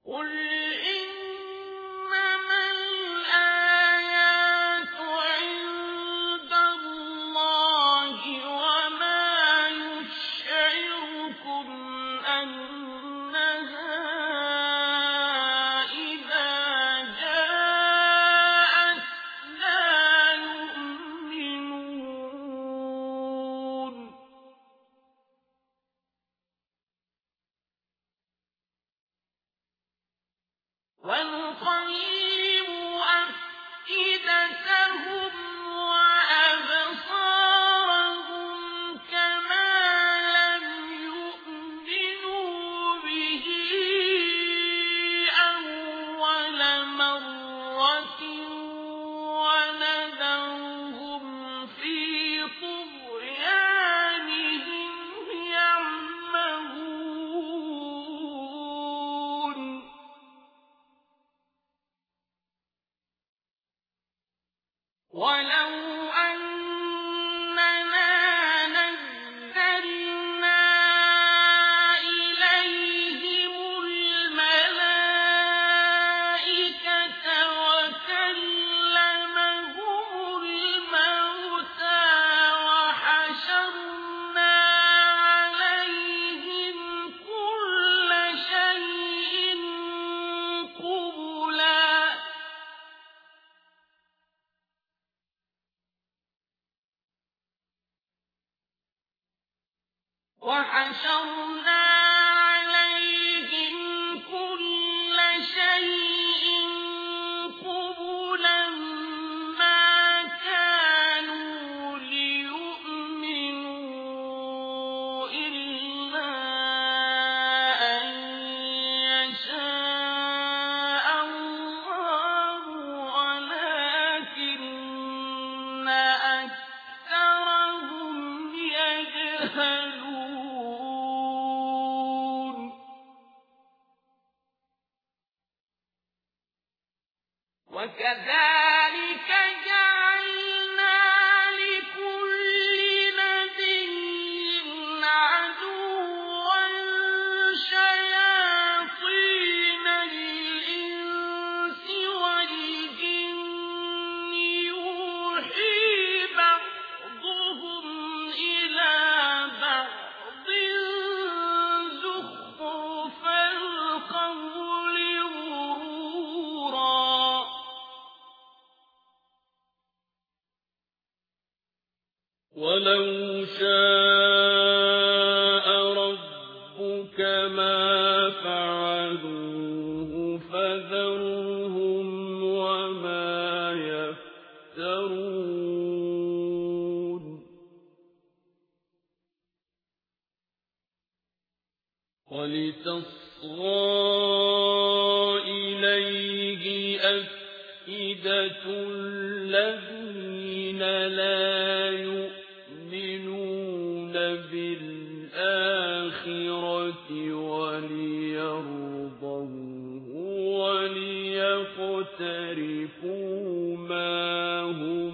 قل إنما الآيات عند الله وما يشعركم أنها إذا جاءت لا يؤمنون ونقلب أفئدتهم وأبصارهم كما لم يؤمنوا به أول مرة ونذرهم في طغيانهم يعمهون ولو أننا نزلنا إليهم الملائكة وكلمهم الموتى وحشرنا عليهم كل شيء قبلا وحشرنا عليهم كل شيء قبلا ما كانوا ليؤمنوا إلا أن يشاء الله ولكن أكثرهم يجهلون وكذلك جعلنا لكل نبي عدوا شياطين الإنس والجن يوحي بعضهم إلى بعض زخرف القول غرورا ولو شاء ربك ما فعلوه فذرهم وما يفترون ولتصغى إليه أفئدة الذين لا يؤمنون بالآخرة وليرضوه وليقترفوا ما هم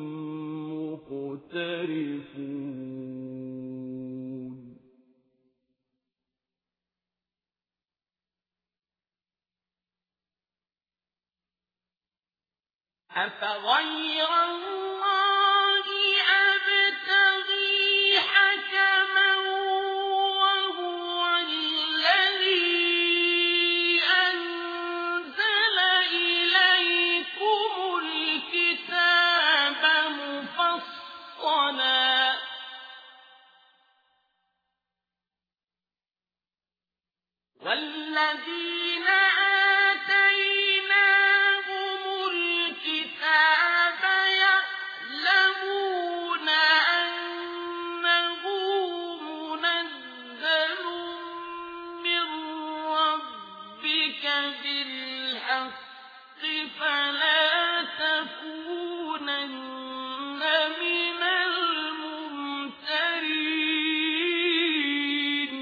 مقترفون أفغير الله أبتغي حكما وهو الذي أنزل إليكم الكتاب مفصلا والذين آتيناهم الكتاب يعلمون أنه منزل من ربك بالحق فلا تكونن من الممترين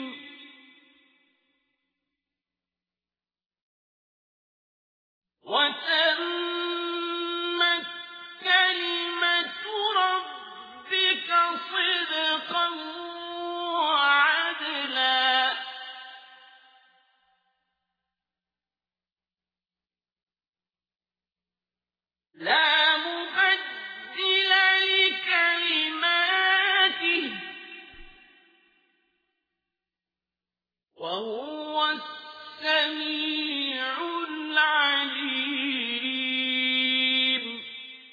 وتمت كلمة ربك صدقا وعدلا لا مبدل لكلماته وهو السميع العليم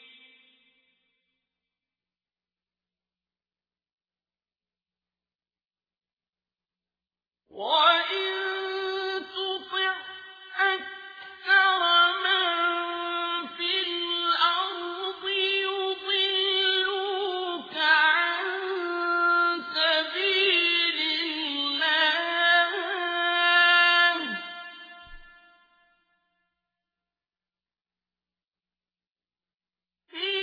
وإن تطع أكثر من في الأرض يضلوك عن سبيل الله إن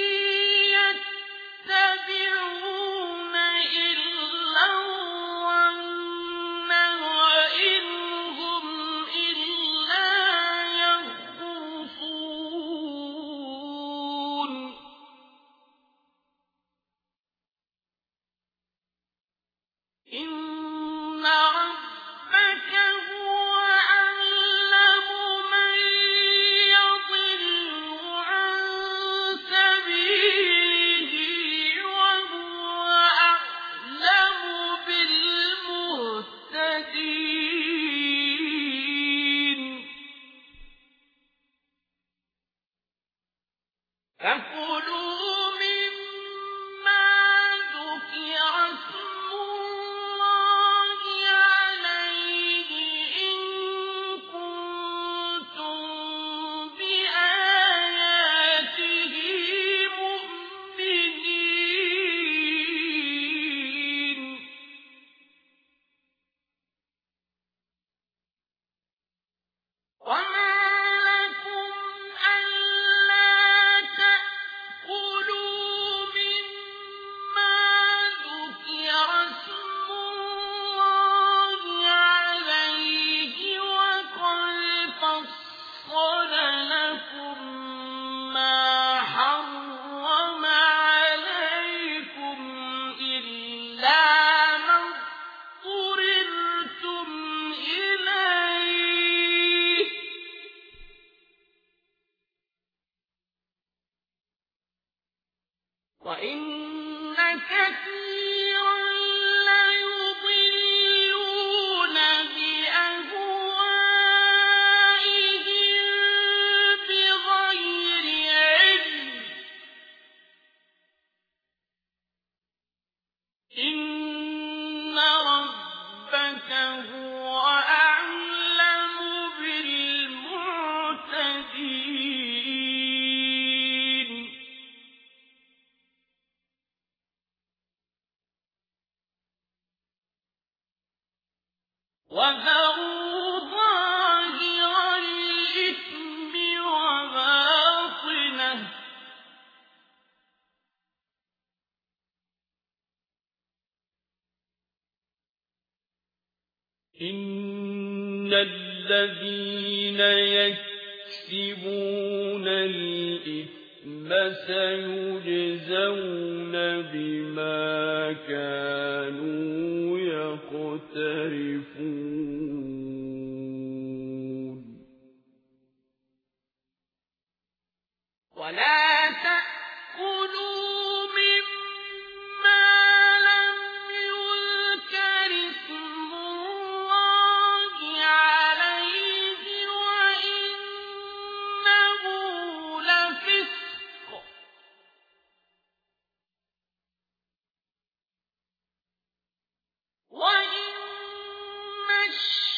يتبعون إلا الظن وإن هم إلا يخرصون إن ربك هو أعلم من يضل عن سبيله وهو أعلم بالمهتدين فكلوا مما ذكر اسم الله عليه إن كنتم بآياته مؤمنين وما لكم ألا تأكلوا مما ذكر اسم الله عليه وقد فصل لكم ما حرم عليكم إلا ما اضطررتم إليه وإن كثيرا ليضلون بأهوائهم بغير علم إن ربك هو أعلم بالمعتدين وذروا ظاهر الإثم وباطنه إن الذين يكسبون الإثم سيجزون بما كانوا يقترفون ولا تأكلوا مما لم يذكر اسم الله عليه وإنه لفسق وإن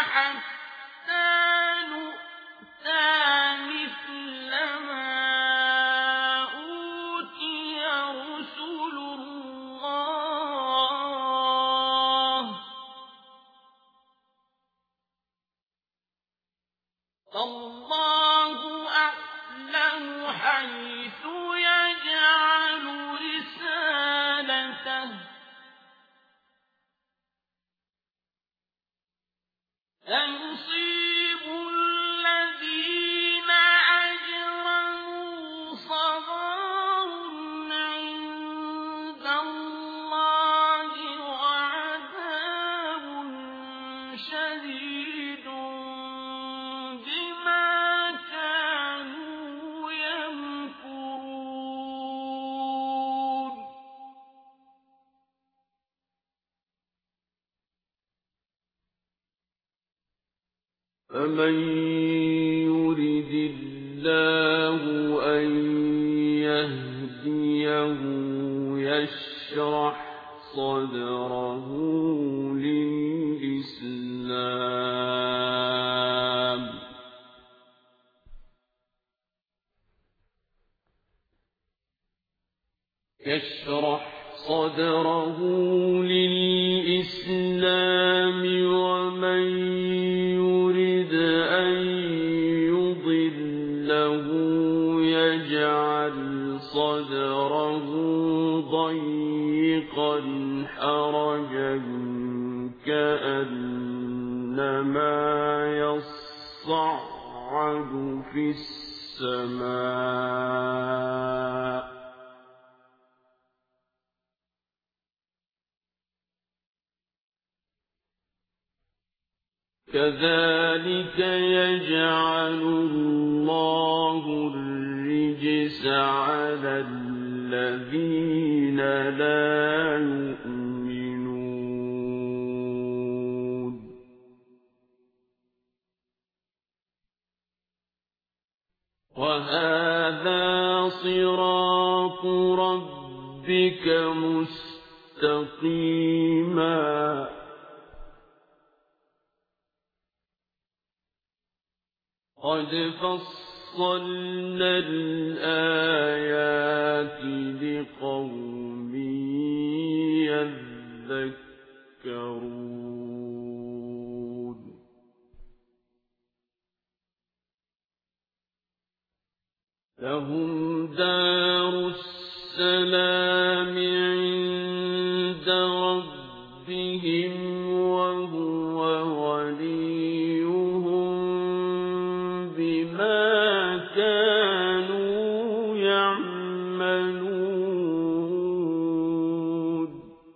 حتى نؤتى مثل ما أوتي رسل الله فالله أعلم حيث يجعل رسالته سيصيب الذين أجرموا صغار عند الله وعذاب شديد بما كانوا يمكرون فمن يرد الله أن يهديه يشرح صدره للإسلام يشرح صدره للإسلام ومن يرد أن يضله يجعل صدره ضيقا حرجا كأنما يصعد في السماء كذلك يجعل الله الرجس على الذين لا يؤمنون وهذا صراط ربك مستقيما قد فصلنا الآيات لقوم يذكرون لهم دار السلام عند ربهم وهو وليهم بما كانوا يعملون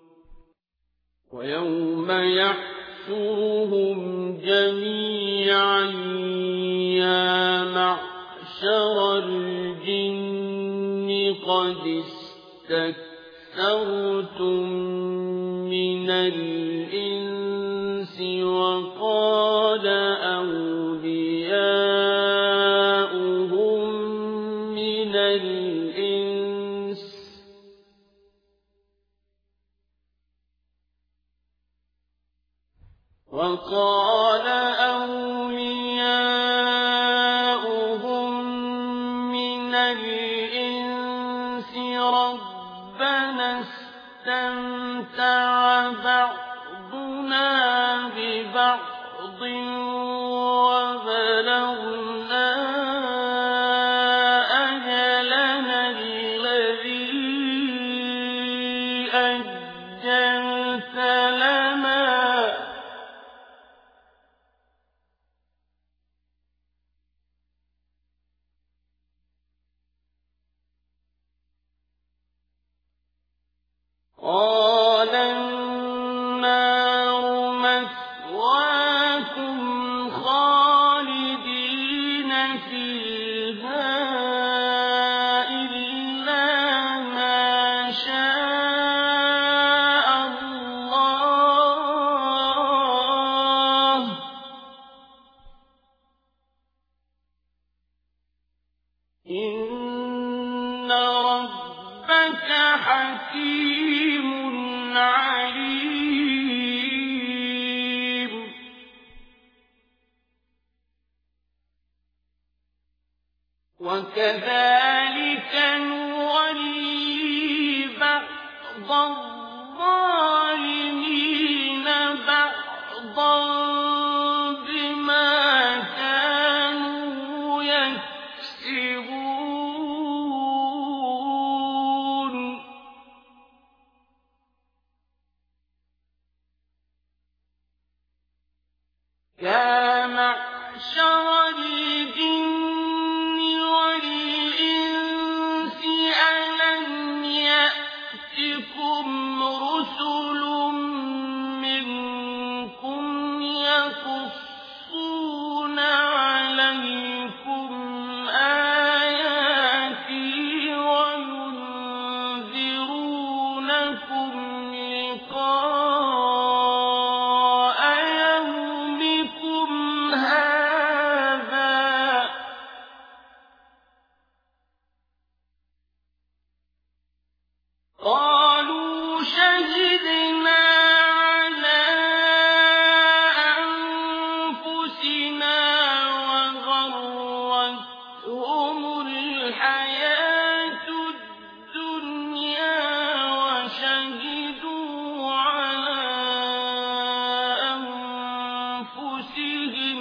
ويوم يحشرهم جميعا يا معشر الجن قد استكثرتم من الإنس وقال أولياؤهم من الإنس وقال أولياؤهم من الإنس ربنا استمتع بعضنا ببعض وبلغنا أجلنا الذي أجلت لنا قال النار مثواكم خالدين فيها إلا ما شاء الله إن ربك حكيم عليم وكذلك نولي بعض الظالمين بعضا بما كانوا يكسبون يا معشر الجن والإنس ألم يأتكم رسل منكم يقصون عليكم آياتي وينذرونكم لقاء يومكم هذا قالوا شهدنا على أنفسنا وغرتهم الحياة الدنيا وشهدوا على أنفسهم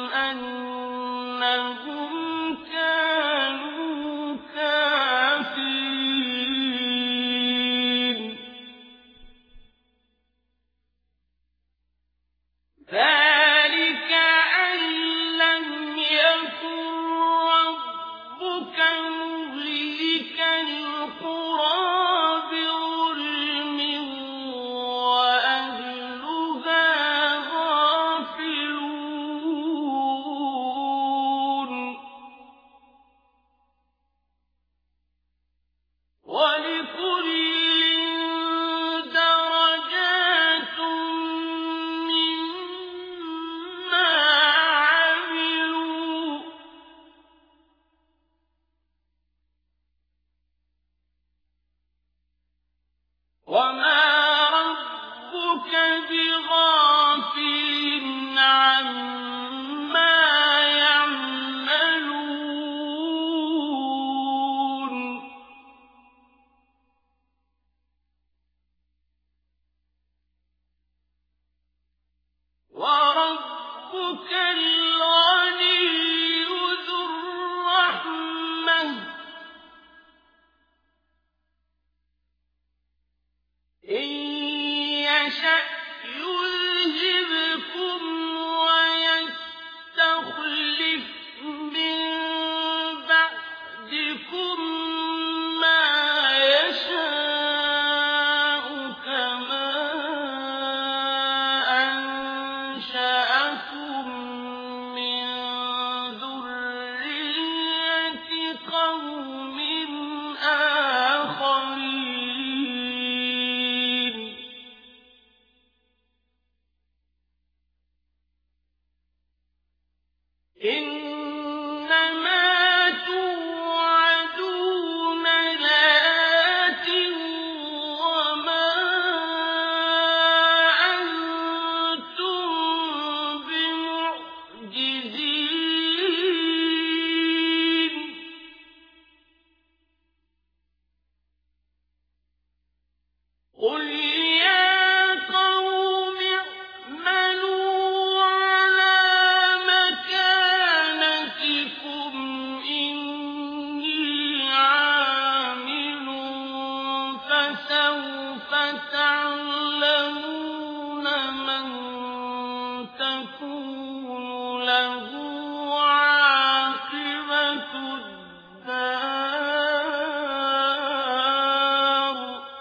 أنهم كانوا كافرين ذلك أن لم يكن ربك مهلك القرى بظلم وأهلها غافلون ولكل درجات مما عملوا وما ربك بغافل عما يعملون وربك الغني ذو الرحمة إن يشأ يذهبكم ويستخلف من بعدكم ما يشاء كما أنشأكم من ذرية قوم آخرين إنما توعدون لآت وما أنتم بمعجزين قل يا قوم اعملوا على مكانتكم إني عامل فسوف تعلمون من تكون له عاقبة الدار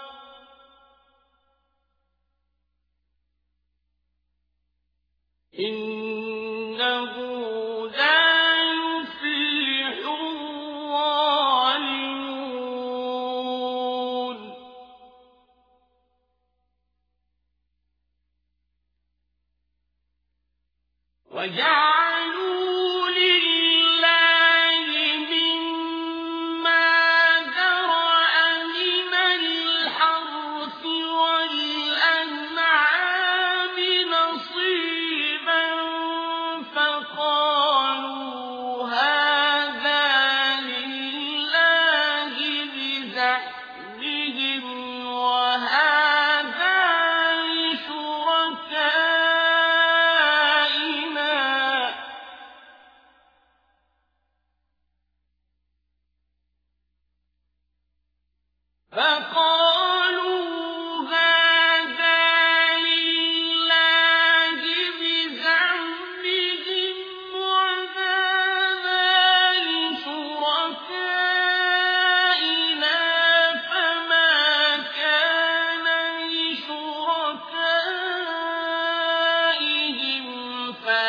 إنه لا يفلح الظالمون وجعلوا لله مما ذرأ من الحرث والأنعام نصيبا فقالوا هذا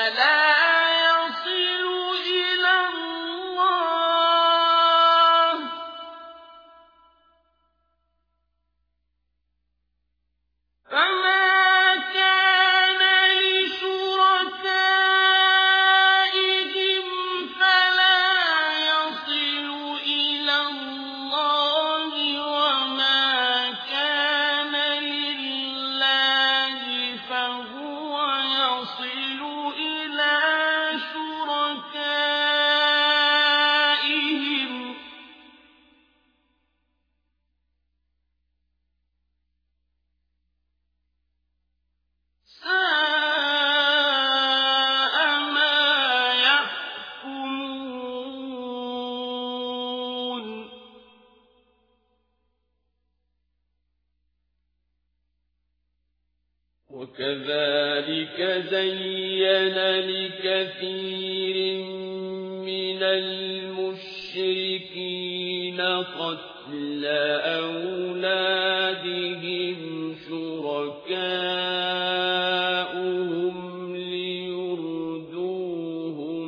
فلا يصل إلى الله فما كان لشركائهم فلا يصل إلى الله وما كان لله فهو يصل إلى شركائهم ساء ما يحكمون وكذلك زين لكثير من المشركين قتل أولادهم شركاؤهم ليردوهم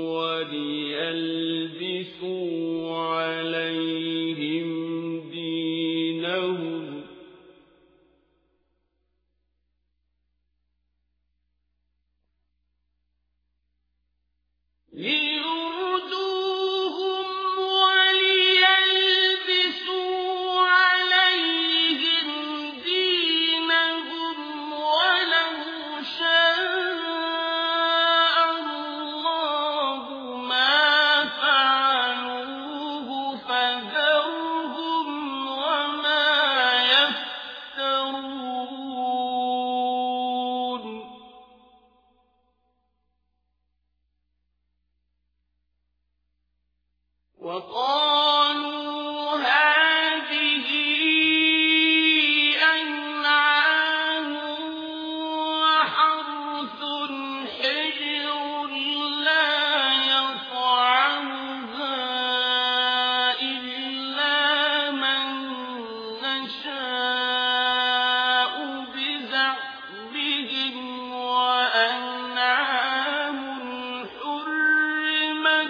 وليلبسوا عليهم دينهم ليردوهم وليلبسوا عليهم دينهم ولو شاء الله ما فعلوه فذرهم وما يفترون وقالوا هذه أنعام وحرث حجر لا يطعمها إلا من نشاء بزعمهم وأنعام حرمت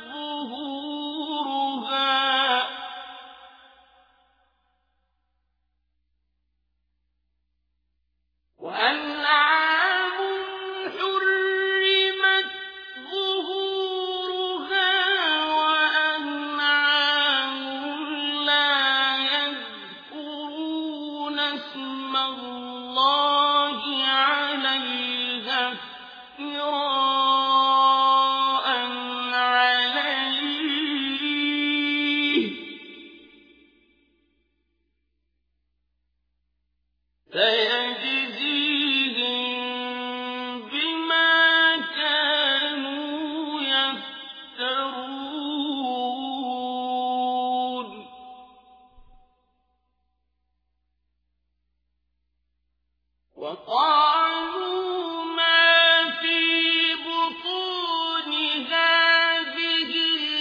ظهورها وأنعام حرمت ظهورها وأنعام لا يذكرون اسم الله عليها افتراء عليه سيجزيهم بما كانوا يفترون وقالوا ما في بطون هذه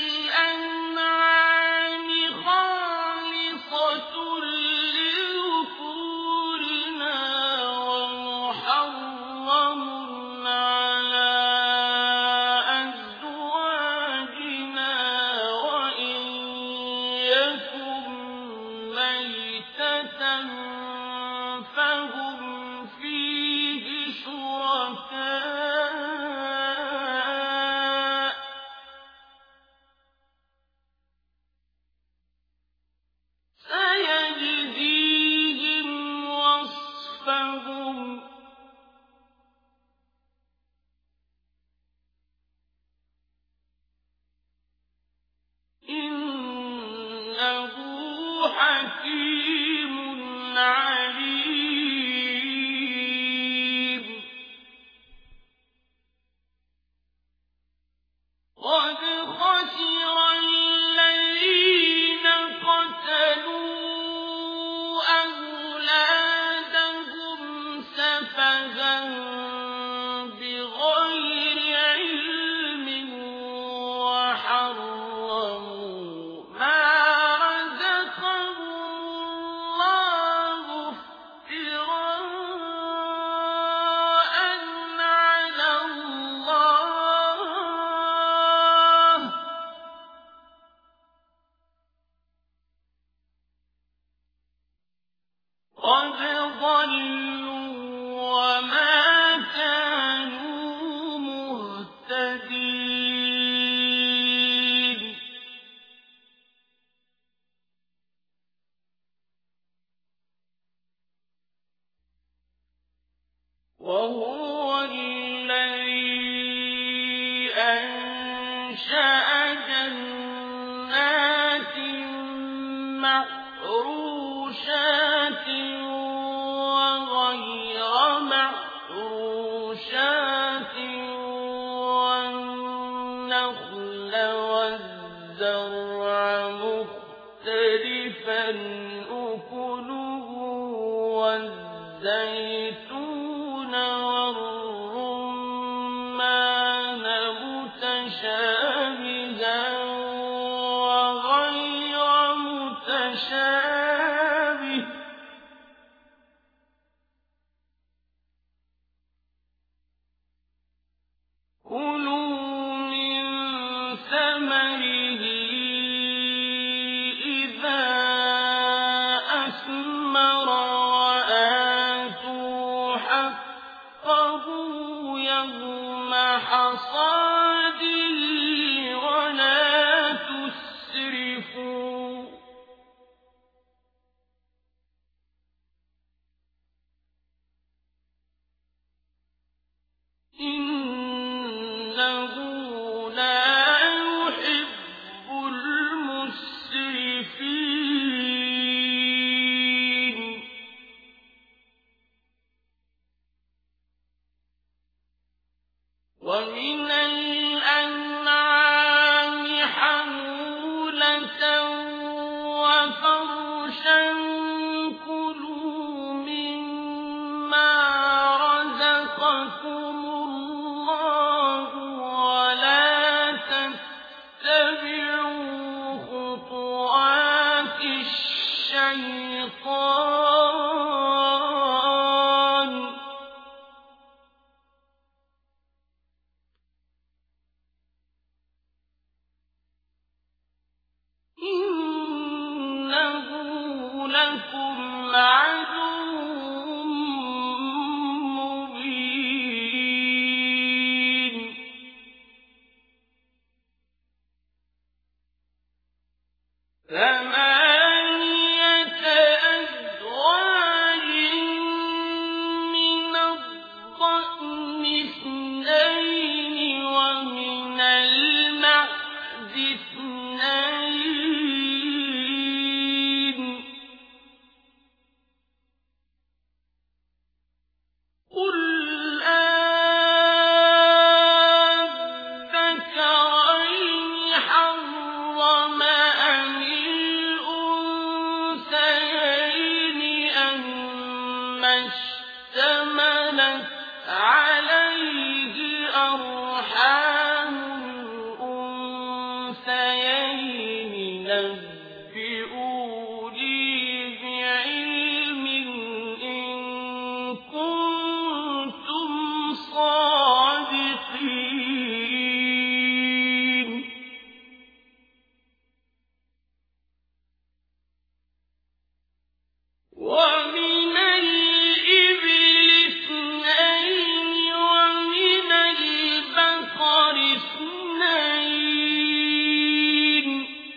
الأنعام خالصة لذكورنا ومحرم على أزواجنا وإن يكن ميتة فهم فيه شركاء سيجزيهم وصفهم إنه حكيم عليم قد خسر الذين قتلوا أولادهم سفها بغير علم وحرموا ما رزقهم أنشأ جنات معروشات وغير معروشات والنخل والزرع مختلفا أكله والزيتون والرمان متشابها وغير متشابه كلوا من ثمره إذا أثمر وآتوا حقه يوم حصاده ولا تسرفوا إنه لا يحب المسرفين ومن الأنعام حمولة وفرشا كلوا مما رزقكم الله ولا تتبعوا خطوات الشيطان إنه لكم عدو مبين ثمانية أزواج من الضأن اثنين ومن المعز اثنين قل أذكرين حرم أم الأنثيين أما اشتملت عليه أرحام الأنثيين نبئوني بعلم إن كنتم صادقين ومن الإبل اثنين ومن البقر اثنين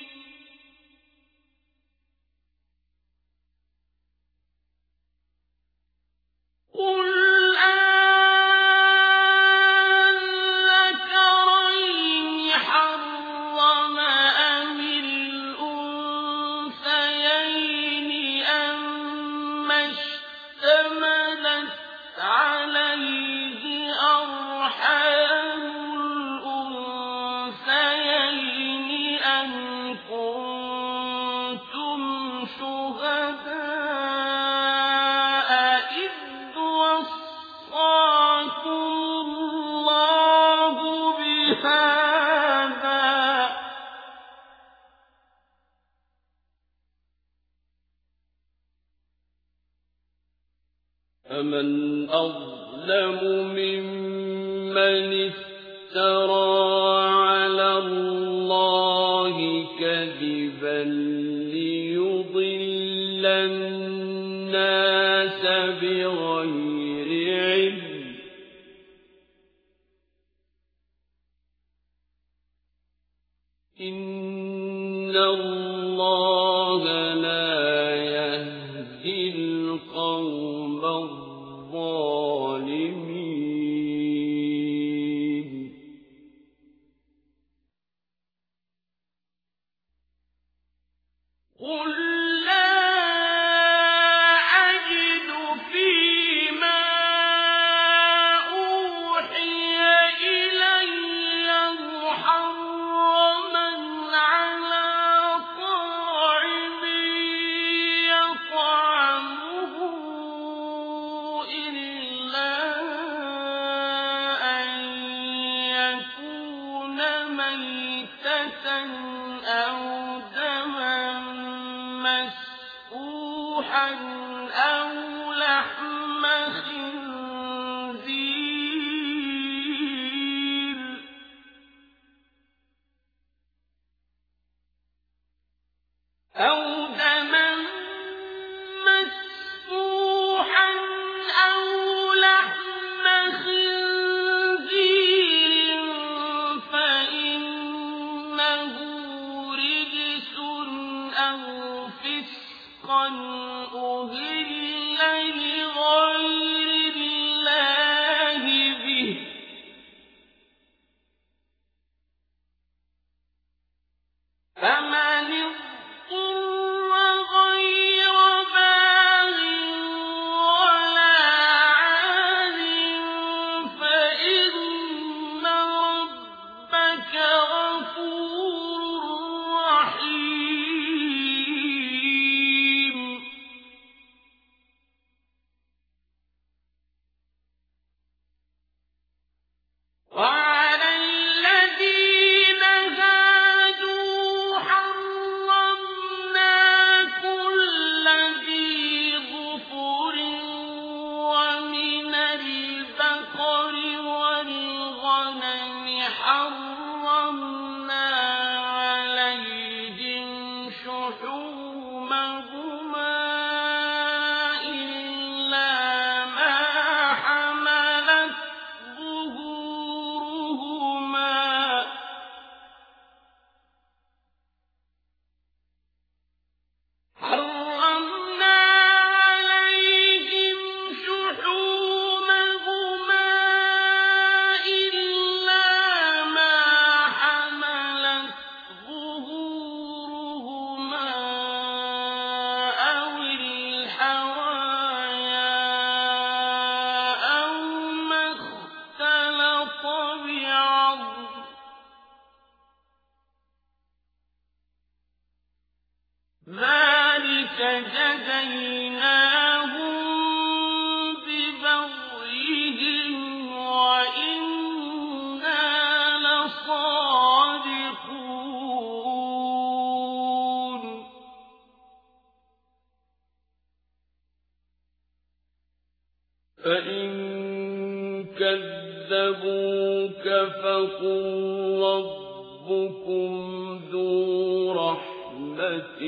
قل أذكرين حرم أم الأنثيين أما اشتملت عليه أرحام الأنثيين أم كنتم شهداء إذ وصاكم الله بهذا فمن أظلم ممن افترى على الله كذبا ليضل الناس بغير علم إن الله لا يهدي القوم الظالمين مَيْتَةً أَوْ دَمًا مَّسْفُوحًا أَوْ لَحْمَ خِنزِيرٍ أَوْ دَمًا مَّسْفُوحًا أَوْ لَحْمَ خِنزِيرٍ فَإِنَّهُ رِجْسٌ أَوْ فِسْقًا أُهِلَّ لِغَيْرِ اللَّهِ بِهِ ۚ فَمَنِ اضْطُرَّ غَيْرَ بَاغٍ وَلَا عَادٍ فَإِنَّ رَبَّكَ غَفُورٌ رَّحِيمٌ. وَعَلَى الَّذِينَ هَادُوا حَرَّمْنَا كُلَّ ذِي ظُفُرٍ ۖ وَمِنَ الْبَقَرِ وَالْغَنَمِ حَرَّمْنَا عَلَيْهِمْ شُحُومَهُمَا إِلَّا مَا حَمَلَتْ ظُهُورُهُمَا حَرَّمْنَا عَلَيْهِمْ شُحُومَهُمَا إِلَّا مَا حَمَلَتْ ظُهُورُهُمَا أَوِ الْحَوَايَا أَوْ مَا اخْتَلَطَ بِعَظْمٍ ۚ ذَٰلِكَ جَزَيْنَاهُم بِبَغْيِهِمْ ۖ وَإِنَّا لَصَادِقُونَ. فَإِن كَذَّبُوكَ فَقُل رَّبُّكُمْ ذُو رَحْمَةٍ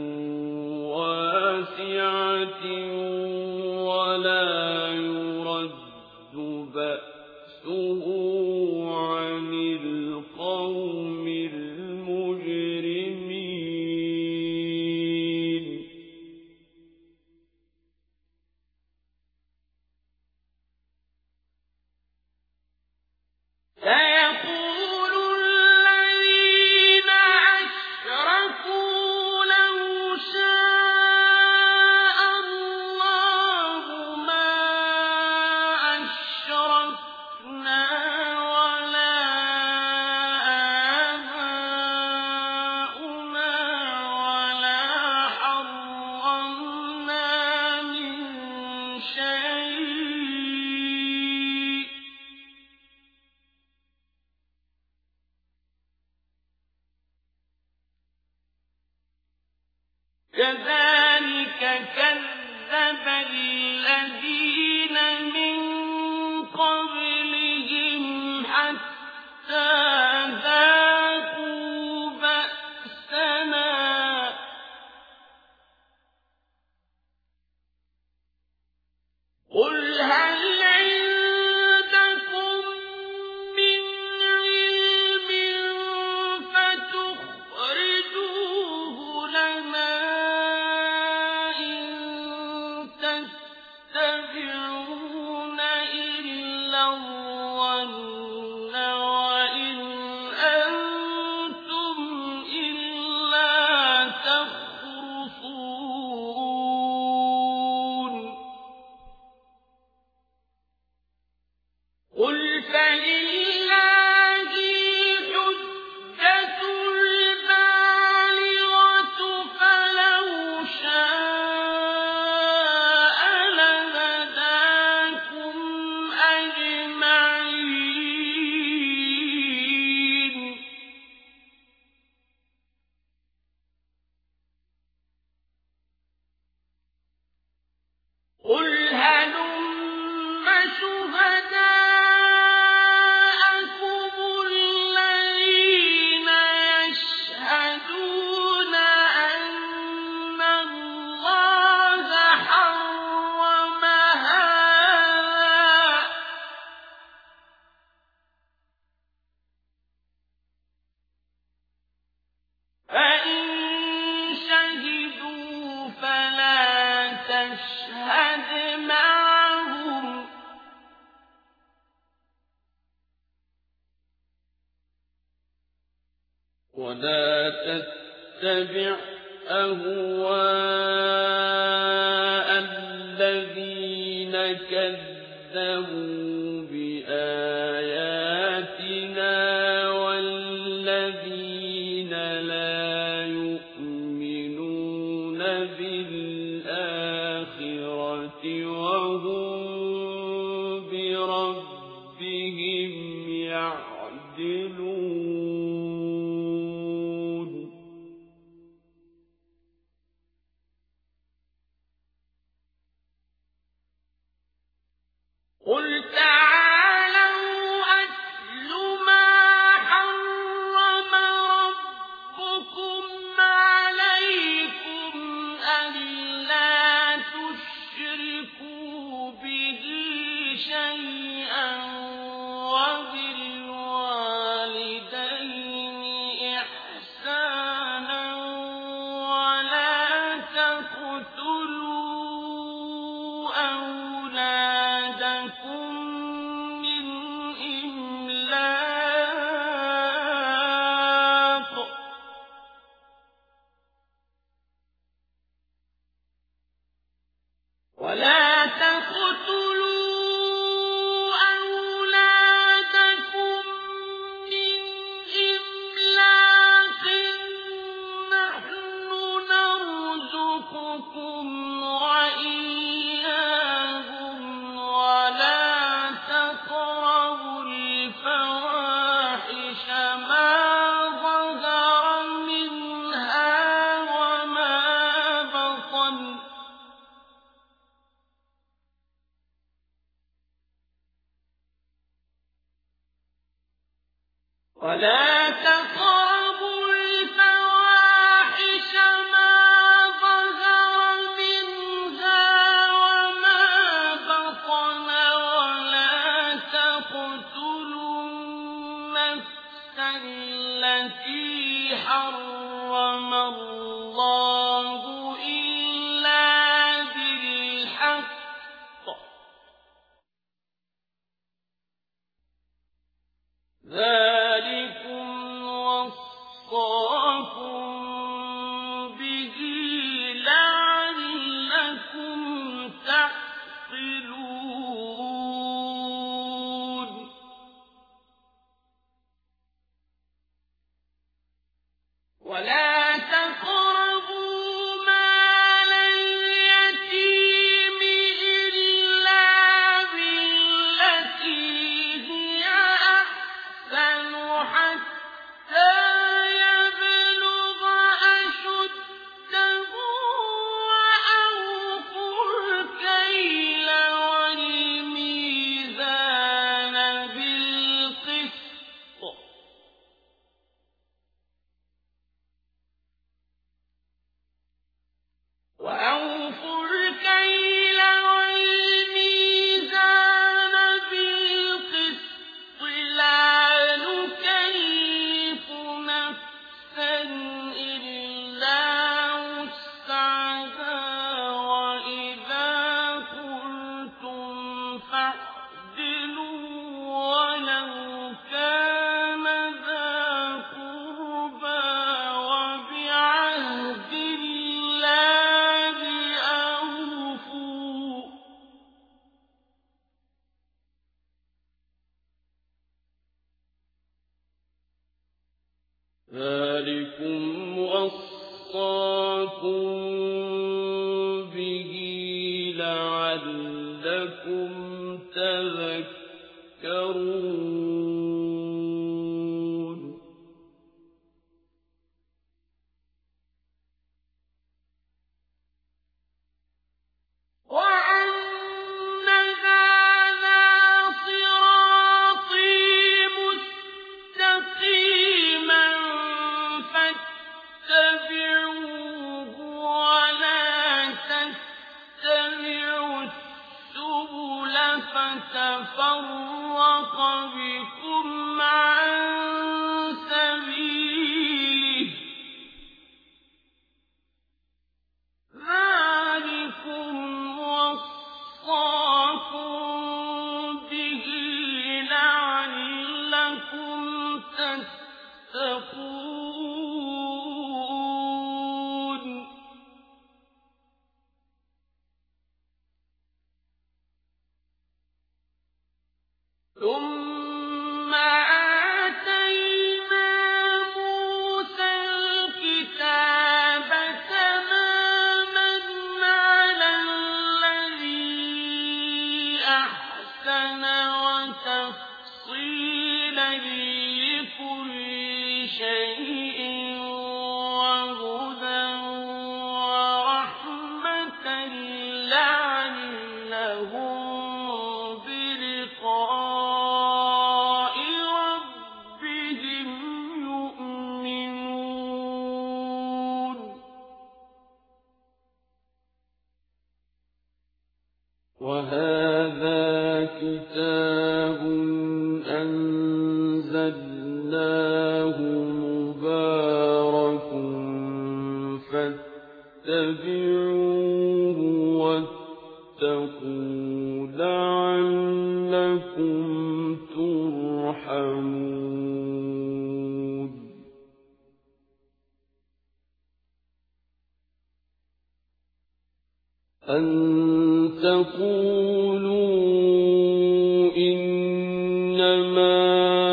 وَاسِعَةٍ وَلَا يُرَدُّ بَأْسُهُ عَنِ الْقَوْمِ الْمُجْرِمِينَ. سَيَقُولُ الَّذِينَ أَشْرَكُوا لَوْ شَاءَ اللَّهُ مَا أَشْرَكْنَا وَلَا آبَاؤُنَا وَلَا حَرَّمْنَا مِن شَيْءٍ ۚ كَذَٰلِكَ كَذَّبَ الَّذِينَ مِن قَبْلِهِمْ حَتَّىٰ ذَاقُوا بَأْسَنَا ۗ قُلْ هَلْ عِندَكُم مِّنْ عِلْمٍ فَتُخْرِجُوهُ لَنَا ۖ إِن تَتَّبِعُونَ إِلَّا الظَّنَّ وَإِنْ تشهد معهم ولا تتبع أهواء الذين كذبوا بآياتنا والذين لا يؤمنون بالآخرة وهم بربهم يعدلون. قل تعالوا أتل ما حرم ربكم عليكم ألا تشركوا به شيئا وبالوالدين إحسانا ولا تقتلوا أولادكم من إملاق ولا تقتلوا أولادكم من إملاق نحن نرزقكم وإياهم ولا تقربوا الفواحش ما ظهر منها وما بطن ولا تقربوا الفواحش ما ظهر منها وما بطن ولا تقتلوا النفس التي حرم الله إلا بالحق ذلكم وصاكم به لعلكم تعقلون. ولا تقربوا مال اليتيم إلا بالتي هي أحسن حتى يبلغ أشده وأوفوا الكيل والميزان بالقسط وأوفوا الكيل والميزان بالقسط لا نكلف نفسا إلا وسعها وإذا قلتم فاعدلوا ولو كان ذا قربى وبعهد الله أوفوا ذلكم وصاكم به لعلكم تذكرون. وأن هذا صراطي مستقيما فاتبعوه ولا تتبعوا السبل فتفرق تتقون ثم آتينا موسى الكتاب تماما على الذي أحسن وتفصيلا لكل شيء وهدى ورحمة لعلهم بلقاء ربهم يؤمنون وهذا كتاب أنزلناه مبارك فاتبعوه واتقوا لعلكم ترحمون أن تقولوا إنما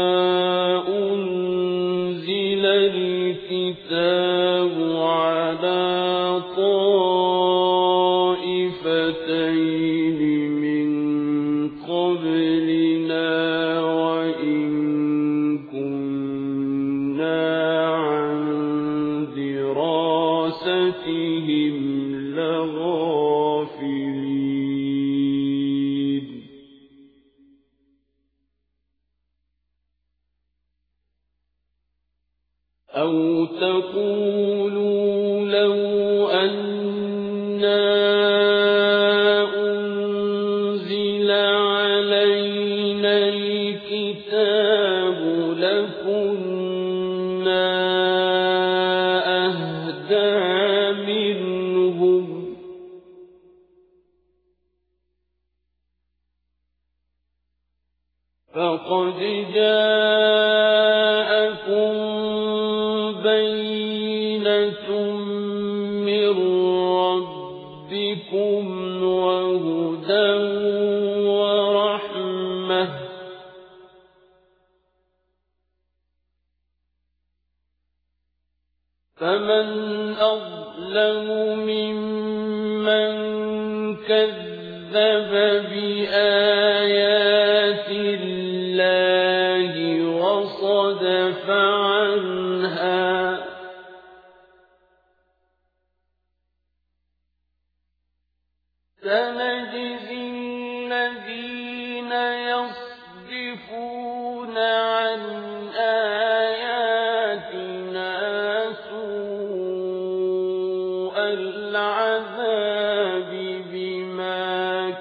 أنزل الكتاب على طائفتين من قبلنا وإن كنا عن دراستهم لغافلين أو تقولوا لو أنا أنزل علينا الكتاب لكنا أهدى منهم فقد جاءكم بينة من ربكم وهدى ورحمة فمن أظلم ممن كذب بآيات الله وصدف عنها سنجزي الذين يصدفون عن آياتنا سوء العذاب بما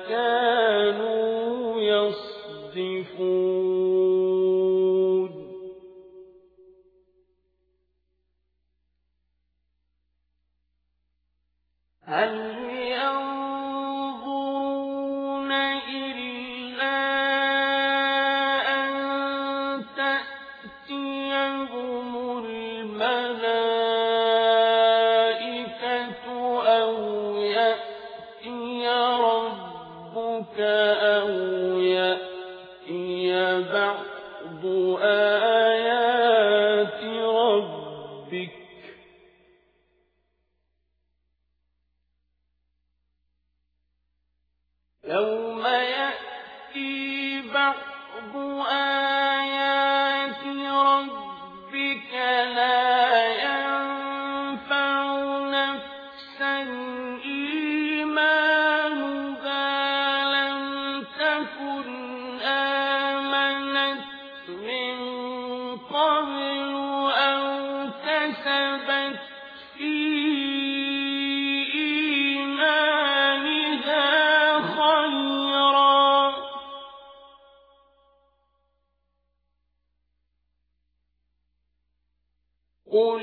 كانوا يصدفون هل ينظرون إلا أن تأتيهم الملائكة أو يأتي ربك أو يأتي بعض آيات ربك يوم يأتي بعض آيات ربك لا ينفع نفسا إيمانها لم تكن آمنت من قبل أو كسبت في إيمانها خيرا قل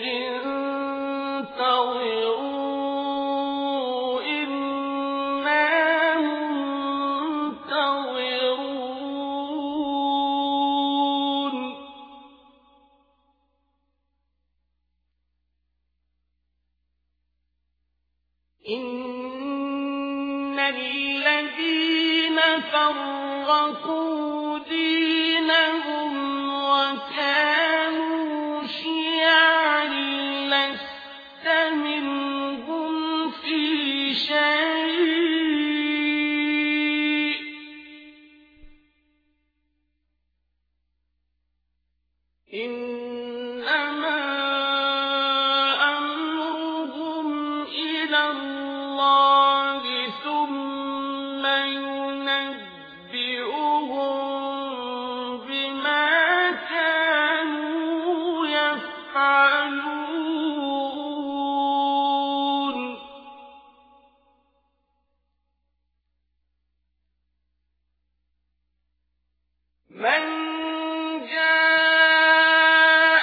انتظروا إنا منتظرون إن الذين فرقوا دينهم وكانوا شيعا لست منهم في شيء إنما أمرهم إلى الله ثم ينبئهم بما كانوا يفعلون من جاء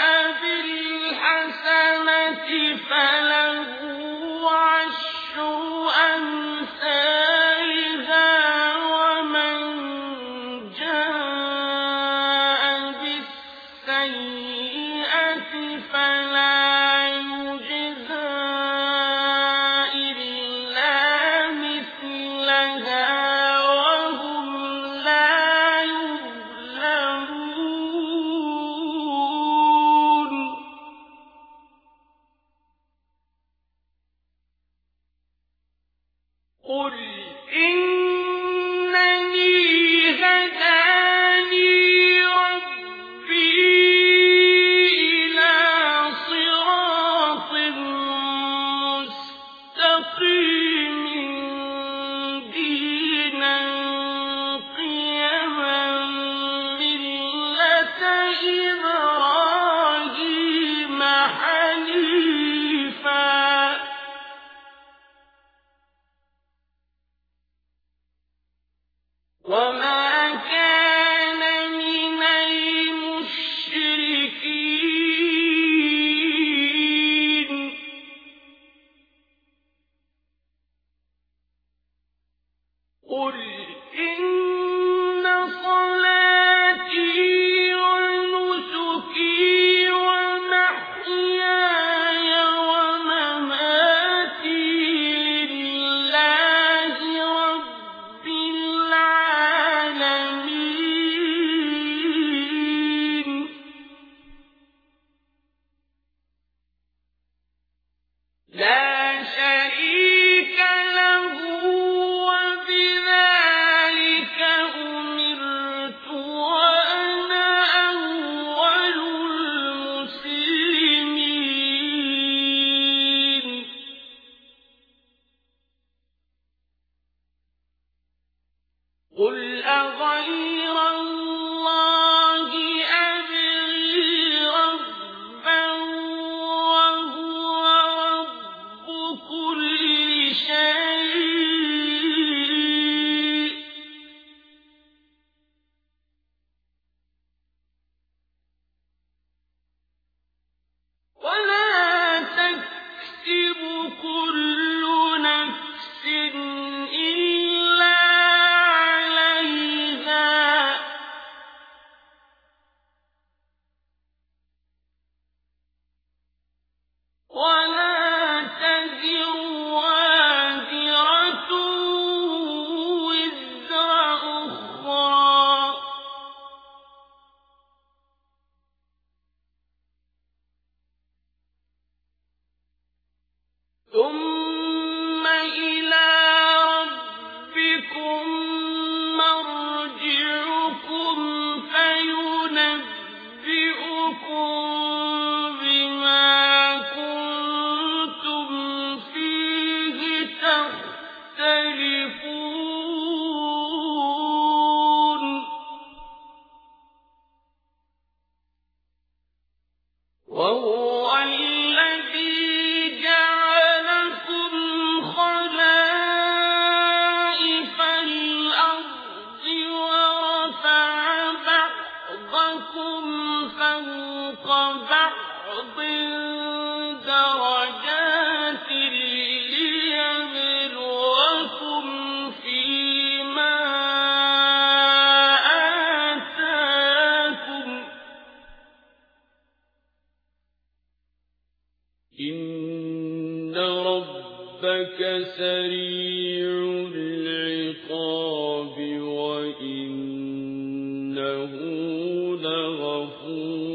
بالحسنة فله عشر أمثالها ومن جاء بالسيئة فلا يجزى إلا مثلها وهم لا يظلمون قل إنني هداني ربي إلى صراط مستقيم دينا قيما ملة إبراهيم حنيفا وما كان من المشركين قل إن صلاتي ونسكي ومحياي ومماتي لله رب العالمين لا شريك له وبذلك أمرت وأنا أول المسلمين قل أغير الله أبغي ربا وهو رب كل شيء ولا تكسب كل نفس إلا عليها ولا تزر وازرة وزر أخرى ثم إلى ربكم مرجعكم فينبئكم بما كنتم فيه تختلفون وهو الذي جعلكم خلائف الأرض ورفع بعضكم فوق بعض درجات ليبلوكم فيما آتاكم إن ربكم ربك سريع العقاب وإنه لغفور